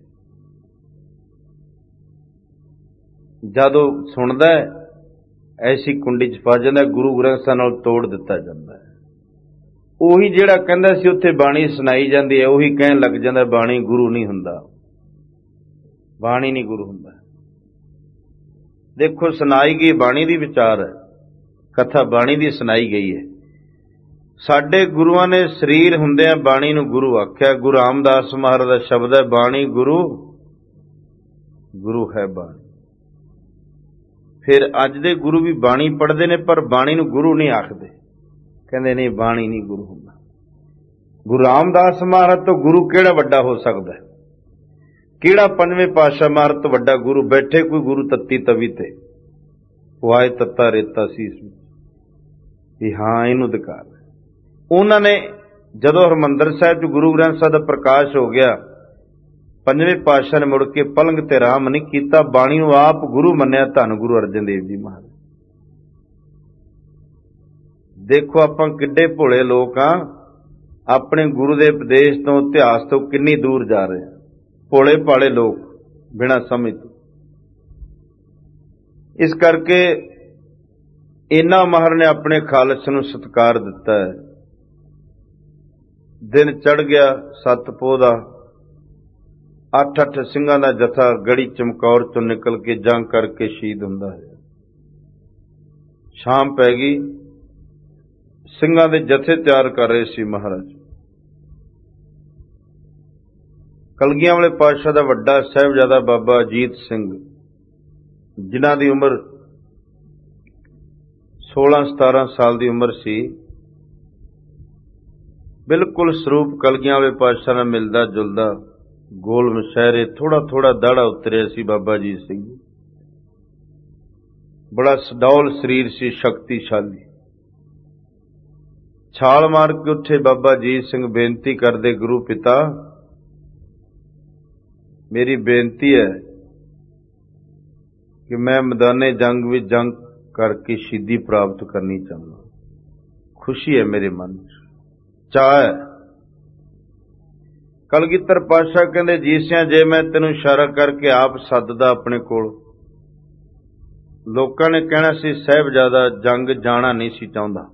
जद वो सुणदा है ऐसी कुंडी च फस जांदा, गुरु ग्रंथ साहिब नाल तोड़ दिता जांदा है। ਉਹੀ ਜਿਹੜਾ ਕਹਿੰਦਾ ਸੀ ਉੱਥੇ ਬਾਣੀ ਸੁਣਾਈ ਜਾਂਦੀ ਹੈ, ਉਹੀ ਕਹਿਣ ਲੱਗ ਜਾਂਦਾ ਬਾਣੀ ਗੁਰੂ ਨਹੀਂ ਹੁੰਦਾ, ਬਾਣੀ ਨਹੀਂ ਗੁਰੂ ਹੁੰਦਾ। ਦੇਖੋ ਸੁਣਾਈ ਗਈ ਬਾਣੀ ਦੀ ਵਿਚਾਰ ਹੈ, ਕਥਾ ਬਾਣੀ ਦੀ ਸੁਣਾਈ ਗਈ ਹੈ। ਸਾਡੇ ਗੁਰੂਆਂ ਨੇ ਸਰੀਰ ਹੁੰਦਿਆਂ ਬਾਣੀ ਨੂੰ ਗੁਰੂ ਆਖਿਆ। ਗੁਰੂ ਰਾਮਦਾਸ ਮਹਾਰਾਜ ਦਾ ਸ਼ਬਦ ਹੈ, ਬਾਣੀ ਗੁਰੂ, ਗੁਰੂ ਹੈ ਬਾਣੀ। ਫਿਰ ਅੱਜ ਦੇ ਗੁਰੂ ਵੀ ਬਾਣੀ ਪੜ੍ਹਦੇ ਨੇ ਪਰ ਬਾਣੀ ਨੂੰ ਗੁਰੂ ਨਹੀਂ ਆਖਦੇ, ਕਹਿੰਦੇ ਨਹੀਂ ਬਾਣੀ ਨਹੀਂ ਗੁਰੂ ਹੁੰਦਾ। ਗੁਰੂ ਰਾਮਦਾਸ ਮਹਾਰਾਜ ਤੋਂ ਗੁਰੂ ਕਿਹੜਾ ਵੱਡਾ ਹੋ ਸਕਦਾ ਹੈ? ਕਿਹੜਾ ਪੰਜਵੇਂ ਪਾਤਸ਼ਾਹ ਮਹਾਰਾਜ ਤੋਂ ਵੱਡਾ ਗੁਰੂ? ਬੈਠੇ ਕੋਈ ਗੁਰੂ ਤੱਤੀ ਤਵੀ ਤੇ ਪੁਆਏ ਤੱਤਾ ਰੇਤਾ ਸੀਸ ਵਿੱਚ, ਵੀ ਹਾਂ ਇਹਨੂੰ ਅਧਿਕਾਰ ਹੈ। ਉਹਨਾਂ ਨੇ ਜਦੋਂ ਹਰਿਮੰਦਰ ਸਾਹਿਬ 'ਚ ਗੁਰੂ ਗ੍ਰੰਥ ਸਾਹਿਬ ਦਾ ਪ੍ਰਕਾਸ਼ ਹੋ ਗਿਆ, ਪੰਜਵੇਂ ਪਾਤਸ਼ਾਹ ਨੇ ਮੁੜ ਕੇ ਪਲੰਗ ਤੇ ਆਰਾਮ ਨਹੀਂ ਕੀਤਾ, ਬਾਣੀ ਨੂੰ ਆਪ ਗੁਰੂ ਮੰਨਿਆ। ਧੰਨ ਗੁਰੂ ਅਰਜਨ ਦੇਵ ਜੀ ਮਹਾਰਾਜ। ਦੇਖੋ ਆਪਾਂ ਕਿੱਡੇ ਭੋਲੇ ਲੋਕ ਆ, ਆਪਣੇ ਗੁਰੂ ਦੇ ਉਪਦੇਸ਼ ਤੋਂ, ਇਤਿਹਾਸ ਤੋਂ ਕਿੰਨੀ ਦੂਰ ਜਾ ਰਹੇ ਹਾਂ। ਭੋਲੇ ਭਾਲੇ ਲੋਕ ਬਿਨਾਂ ਸਮਝ ਤੋਂ। ਇਸ ਕਰਕੇ ਇਹਨਾਂ ਮਾਹਰ ਨੇ ਆਪਣੇ ਖਾਲਸ ਨੂੰ ਸਤਿਕਾਰ ਦਿੱਤਾ ਹੈ। ਦਿਨ ਚੜ੍ਹ ਗਿਆ ਸੱਤ ਪੋਹ ਦਾ। ਅੱਠ ਅੱਠ ਸਿੰਘਾਂ ਦਾ ਜਥਾ ਗੜੀ ਚਮਕੌਰ ਚੋਂ ਨਿਕਲ ਕੇ ਜੰਗ ਕਰਕੇ ਸ਼ਹੀਦ ਹੁੰਦਾ ਹੈ। ਸ਼ਾਮ ਪੈ ਗਈ। ਸਿੰਘਾਂ ਦੇ ਜਥੇ ਤਿਆਰ ਕਰ ਰਹੇ ਸੀ ਮਹਾਰਾਜ। ਕਲਗੀਆਂ ਵਾਲੇ ਪਾਤਸ਼ਾਹ ਦਾ ਵੱਡਾ ਸਾਹਿਬਜ਼ਾਦਾ ਬਾਬਾ ਅਜੀਤ ਸਿੰਘ, ਜਿਨ੍ਹਾਂ ਦੀ ਉਮਰ ਸੋਲਾਂ ਸਤਾਰਾਂ ਸਾਲ ਦੀ ਉਮਰ ਸੀ, ਬਿਲਕੁਲ ਸਰੂਪ ਕਲਗੀਆਂ ਵਾਲੇ ਪਾਤਸ਼ਾਹ ਨਾਲ ਮਿਲਦਾ ਜੁਲਦਾ, ਗੋਲ ਮਸ਼ਹਿਰੇ, ਥੋੜਾ ਥੋੜਾ ਦਾੜਾ ਉਤਰਿਆ ਸੀ ਬਾਬਾ ਅਜੀਤ ਸਿੰਘ। ਬੜਾ ਸਡੌਲ ਸਰੀਰ ਸੀ, ਸ਼ਕਤੀਸ਼ਾਲੀ। ਛਾਲ ਮਾਰ ਕੇ ਉੱਠੇ ਬਾਬਾ ਅਜੀਤ ਸਿੰਘ, ਬੇਨਤੀ ਕਰਦੇ, ਗੁਰੂ ਪਿਤਾ ਮੇਰੀ ਬੇਨਤੀ ਹੈ ਕਿ ਮੈਂ ਮੈਦਾਨੇ ਜੰਗ ਵਿੱਚ ਜੰਗ ਕਰਕੇ ਸ਼ਹੀਦੀ ਪ੍ਰਾਪਤ ਕਰਨੀ ਚਾਹੁੰਦਾ। ਖੁਸ਼ੀ ਹੈ ਮੇਰੇ ਮਨ 'ਚ, ਚਾਅ ਹੈ। ਕਲਗੀਧਰ ਪਾਤਸ਼ਾਹ ਕਹਿੰਦੇ, ਜੀਸਿਆਂ ਜੇ ਮੈਂ ਤੈਨੂੰ ਇਸ਼ਾਰਾ ਕਰਕੇ ਆਪ ਸੱਦਦਾ ਆਪਣੇ ਕੋਲ, ਲੋਕਾਂ ਨੇ ਕਹਿਣਾ ਸੀ ਸਾਹਿਬਜ਼ਾਦਾ ਜੰਗ ਜਾਣਾ ਨਹੀਂ ਸੀ ਚਾਹੁੰਦਾ।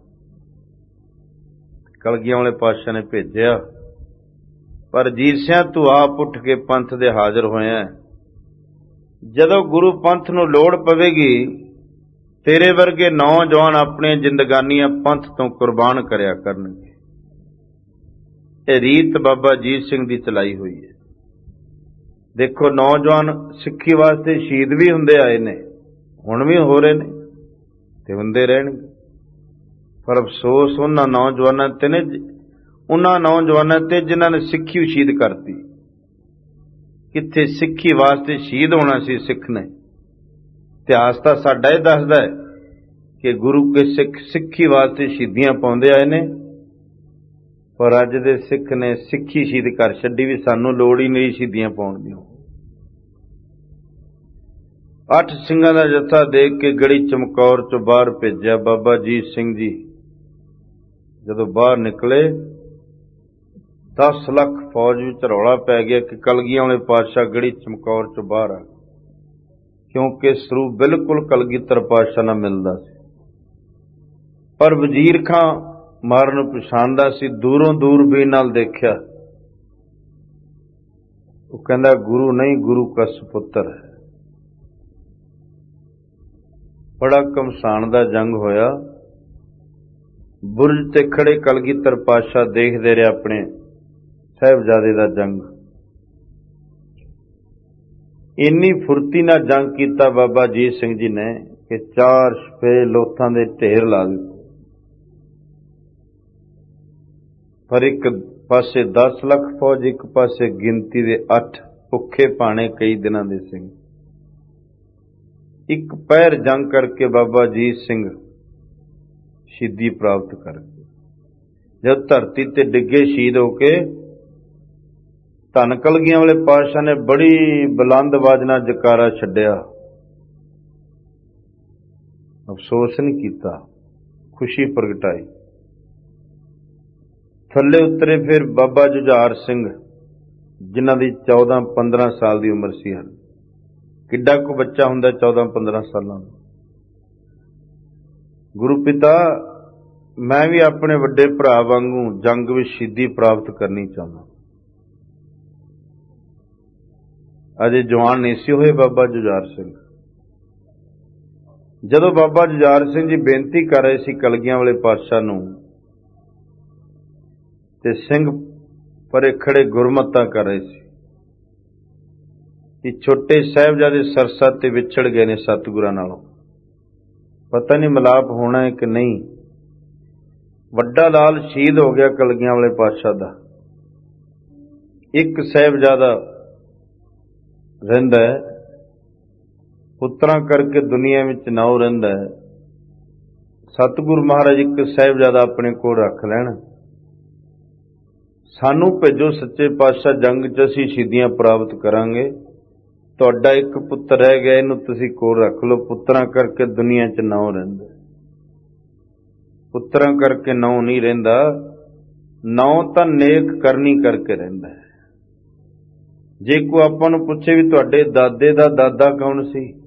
ਕਲਗੀਆਂ ਵਾਲੇ ਪਾਤਸ਼ਾਹ ਨੇ ਭੇਜਿਆ, ਪਰ ਜੀਸਿਆਂ ਤੂੰ ਆਪ ਉੱਠ ਕੇ ਪੰਥ ਦੇ ਹਾਜ਼ਰ ਹੋਇਆ। ਜਦੋਂ ਗੁਰੂ ਪੰਥ ਨੂੰ ਲੋੜ ਪਵੇਗੀ, ਤੇਰੇ ਵਰਗੇ ਨੌਜਵਾਨ ਆਪਣੀਆਂ ਜ਼ਿੰਦਗਾਨੀਆਂ ਪੰਥ ਤੋਂ ਕੁਰਬਾਨ ਕਰਿਆ ਕਰਨਗੇ। ਇਹ ਰੀਤ ਬਾਬਾ ਅਜੀਤ ਸਿੰਘ ਦੀ ਚਲਾਈ ਹੋਈ ਹੈ। ਦੇਖੋ, ਨੌਜਵਾਨ ਸਿੱਖੀ ਵਾਸਤੇ ਸ਼ਹੀਦ ਵੀ ਹੁੰਦੇ ਆਏ ਨੇ, ਹੁਣ ਵੀ ਹੋ ਰਹੇ ਨੇ ਤੇ ਹੁੰਦੇ ਰਹਿਣਗੇ। ਪਰ ਅਫਸੋਸ ਉਹਨਾਂ ਨੌਜਵਾਨਾਂ ਤੇ ਨੇ, ਉਹਨਾਂ ਨੌਜਵਾਨਾਂ ਤੇ ਜਿਨ੍ਹਾਂ ਨੇ ਸਿੱਖੀ ਸ਼ਹੀਦ ਕਰਤੀ। ਕਿੱਥੇ ਸਿੱਖੀ ਵਾਸਤੇ ਸ਼ਹੀਦ ਹੋਣਾ ਸੀ ਸਿੱਖ ਨੇ। ਇਤਿਹਾਸ ਤਾਂ ਸਾਡਾ ਇਹ ਦੱਸਦਾ ਹੈ ਕਿ ਗੁਰੂ ਕੇ ਸਿੱਖ ਸਿੱਖੀ ਵਾਸਤੇ ਸ਼ਹੀਦੀਆਂ ਪਾਉਂਦੇ ਆਏ ਨੇ, ਪਰ ਅੱਜ ਦੇ ਸਿੱਖ ਨੇ ਸਿੱਖੀ ਸ਼ਹੀਦ ਕਰ ਛੱਡੀ ਵੀ ਸਾਨੂੰ ਲੋੜ ਹੀ ਨਹੀਂ ਸ਼ਹੀਦੀਆਂ ਪਾਉਣ ਦੀ। ਅੱਠ ਸਿੰਘਾਂ ਦਾ ਜਥਾ ਦੇਖ ਕੇ ਗੜੀ ਚਮਕੌਰ ਚੋਂ ਬਾਹਰ ਭੇਜਿਆ। ਬਾਬਾ ਅਜੀਤ ਸਿੰਘ ਜੀ ਜਦੋਂ ਬਾਹਰ ਨਿਕਲੇ, ਦਸ ਲੱਖ ਫੌਜ ਵਿੱਚ ਰੌਲਾ ਪੈ ਗਿਆ ਕਿ ਕਲਗੀਆਂ ਵਾਲੇ ਪਾਤਸ਼ਾਹ ਗੜੀ ਚਮਕੌਰ ਚੋਂ ਬਾਹਰ ਆ, ਕਿਉਂਕਿ ਸਰੂਪ ਬਿਲਕੁਲ ਕਲਗੀਧਰ ਪਾਤਸ਼ਾਹ ਨਾਲ ਮਿਲਦਾ ਸੀ। ਪਰ ਵਜ਼ੀਰ ਖਾਂ ਮਾਰਨ ਨੂੰ ਪਛਾਣਦਾ ਸੀ, ਦੂਰੋਂ ਦੂਰਬੀਨ ਨਾਲ ਦੇਖਿਆ। ਉਹ ਕਹਿੰਦਾ, ਗੁਰੂ ਨਹੀਂ, ਗੁਰੂ ਕਾ ਸਪੁੱਤਰ ਹੈ। ਬੜਾ ਘਮਸਾਣ ਦਾ ਜੰਗ ਹੋਇਆ। ਬੁਰਜ ਤੇ ਖੜੇ ਕਲਗੀਧਰ ਪਾਤਸ਼ਾਹ ਦੇਖਦੇ ਰਹੇ ਆਪਣੇ ਸਾਹਿਬਜ਼ਾਦੇ ਦਾ ਜੰਗ। ਇੰਨੀ ਫੁਰਤੀ ਨਾਲ ਜੰਗ ਕੀਤਾ ਬਾਬਾ ਅਜੀਤ ਸਿੰਘ ਜੀ ਨੇ ਕਿ ਚਾਰ ਛਪੇ ਲੋਥਾਂ ਦੇ ਢੇਰ ਲਾ ਦਿੱਤੇ। ਪਰ ਇੱਕ ਪਾਸੇ ਦਸ ਲੱਖ ਫੌਜ, ਇੱਕ ਪਾਸੇ ਗਿਣਤੀ ਦੇ ਅੱਠ ਭੁੱਖੇ ਭਾਣੇ ਕਈ ਦਿਨਾਂ ਦੇ ਸਿੰਘ। ਇੱਕ ਪਹਿਰ ਜੰਗ ਕਰਕੇ ਬਾਬਾ ਅਜੀਤ ਸਿੰਘ ਸ਼ਹੀਦੀ ਪ੍ਰਾਪਤ ਕਰ ਗਏ। ਜਦ ਧਰਤੀ ਤੇ ਡਿੱਗੇ ਸ਼ਹੀਦ ਹੋ ਕੇ, ਧੰਨ ਕਲਗੀਆਂ ਵਾਲੇ ਪਾਤਸ਼ਾਹ ਨੇ ਬੜੀ ਬੁਲੰਦ ਆਵਾਜ਼ ਨਾਲ ਜਕਾਰਾ ਛੱਡਿਆ। ਅਫਸੋਸ ਨਹੀਂ ਕੀਤਾ, ਖੁਸ਼ੀ ਪ੍ਰਗਟਾਈ। ਥੱਲੇ ਉਤਰੇ ਫਿਰ ਬਾਬਾ ਜੁਝਾਰ ਸਿੰਘ, ਜਿਨ੍ਹਾਂ ਦੀ ਚੌਦਾਂ ਪੰਦਰਾਂ ਸਾਲ ਦੀ ਉਮਰ ਸੀ। ਹਨ ਕਿੱਡਾ ਕੁ ਬੱਚਾ ਹੁੰਦਾ ਚੌਦਾਂ ਪੰਦਰਾਂ ਸਾਲਾਂ ਦਾ। ਗੁਰੂ ਪਿਤਾ, ਮੈਂ ਵੀ ਆਪਣੇ ਵੱਡੇ ਭਰਾ ਵਾਂਗੂ ਜੰਗ ਵਿੱਚ ਸ਼ਹੀਦੀ ਪ੍ਰਾਪਤ ਕਰਨੀ ਚਾਹੁੰਦਾ। ਅਜੇ ਜਵਾਨ ਨਹੀਂ ਸੀ ਹੋਏ ਬਾਬਾ ਜੁਝਾਰ ਸਿੰਘ। ਜਦੋਂ ਬਾਬਾ ਜੁਝਾਰ ਸਿੰਘ ਜੀ ਬੇਨਤੀ ਕਰ ਰਹੇ ਸੀ ਕਲਗੀਆਂ ਵਾਲੇ ਪਾਤਸ਼ਾਹ ਨੂੰ, ਤੇ ਸਿੰਘ ਪਰੇ ਖੜੇ ਗੁਰਮਤਾਂ ਕਰ ਰਹੇ ਸੀ ਕਿ ਛੋਟੇ ਸਾਹਿਬਜ਼ਾਦੇ ਸਰਸਾ ਤੇ ਵਿਛੜ ਗਏ ਨੇ ਸਤਿਗੁਰਾਂ ਨਾਲੋਂ, ਪਤਾ ਨਹੀਂ ਮਿਲਾਪ ਹੋਣਾ ਹੈ ਕਿ ਨਹੀਂ। ਵੱਡਾ ਲਾਲ ਸ਼ਹੀਦ ਹੋ ਗਿਆ ਕਲਗੀਆਂ ਵਾਲੇ ਪਾਤਸ਼ਾਹ ਦਾ। ਇੱਕ ਸਾਹਿਬਜ਼ਾਦਾ ਰਹਿੰਦਾ ਹੈ, ਪੁੱਤਰਾਂ ਕਰਕੇ ਦੁਨੀਆ ਵਿੱਚ ਨਾਉ ਰਹਿੰਦਾ ਹੈ। ਸਤਿਗੁਰੂ ਮਹਾਰਾਜ ਇੱਕ ਸਾਹਿਬਜ਼ਾਦਾ ਆਪਣੇ ਕੋਲ ਰੱਖ ਲੈਣ, ਸਾਨੂੰ ਭੇਜੋ ਸੱਚੇ ਪਾਤਸ਼ਾਹ, ਜੰਗ 'ਚ ਅਸੀਂ ਸ਼ਹੀਦੀਆਂ ਪ੍ਰਾਪਤ ਕਰਾਂਗੇ। ਤੁਹਾਡਾ ਇੱਕ ਪੁੱਤਰ ਰਹਿ ਗਿਆ, ਇਹਨੂੰ ਤੁਸੀਂ ਕੋਲ ਰੱਖ ਲਓ। ਪੁੱਤਰਾਂ ਕਰਕੇ ਦੁਨੀਆ 'ਚ ਨਾਉ ਰਹਿੰਦਾ, ਪੁੱਤਰਾਂ ਕਰਕੇ ਨਾਉ ਨਹੀਂ ਰਹਿੰਦਾ। ਨਾਉ ਤਾਂ ਨੇਕ ਕਰਨੀ ਕਰਕੇ ਰਹਿੰਦਾ ਹੈ। ਜੇ ਕੋਈ ਆਪਾਂ ਨੂੰ ਪੁੱਛੇ ਵੀ ਤੁਹਾਡੇ ਦਾਦੇ ਦਾ ਦਾਦਾ ਕੌਣ ਸੀ,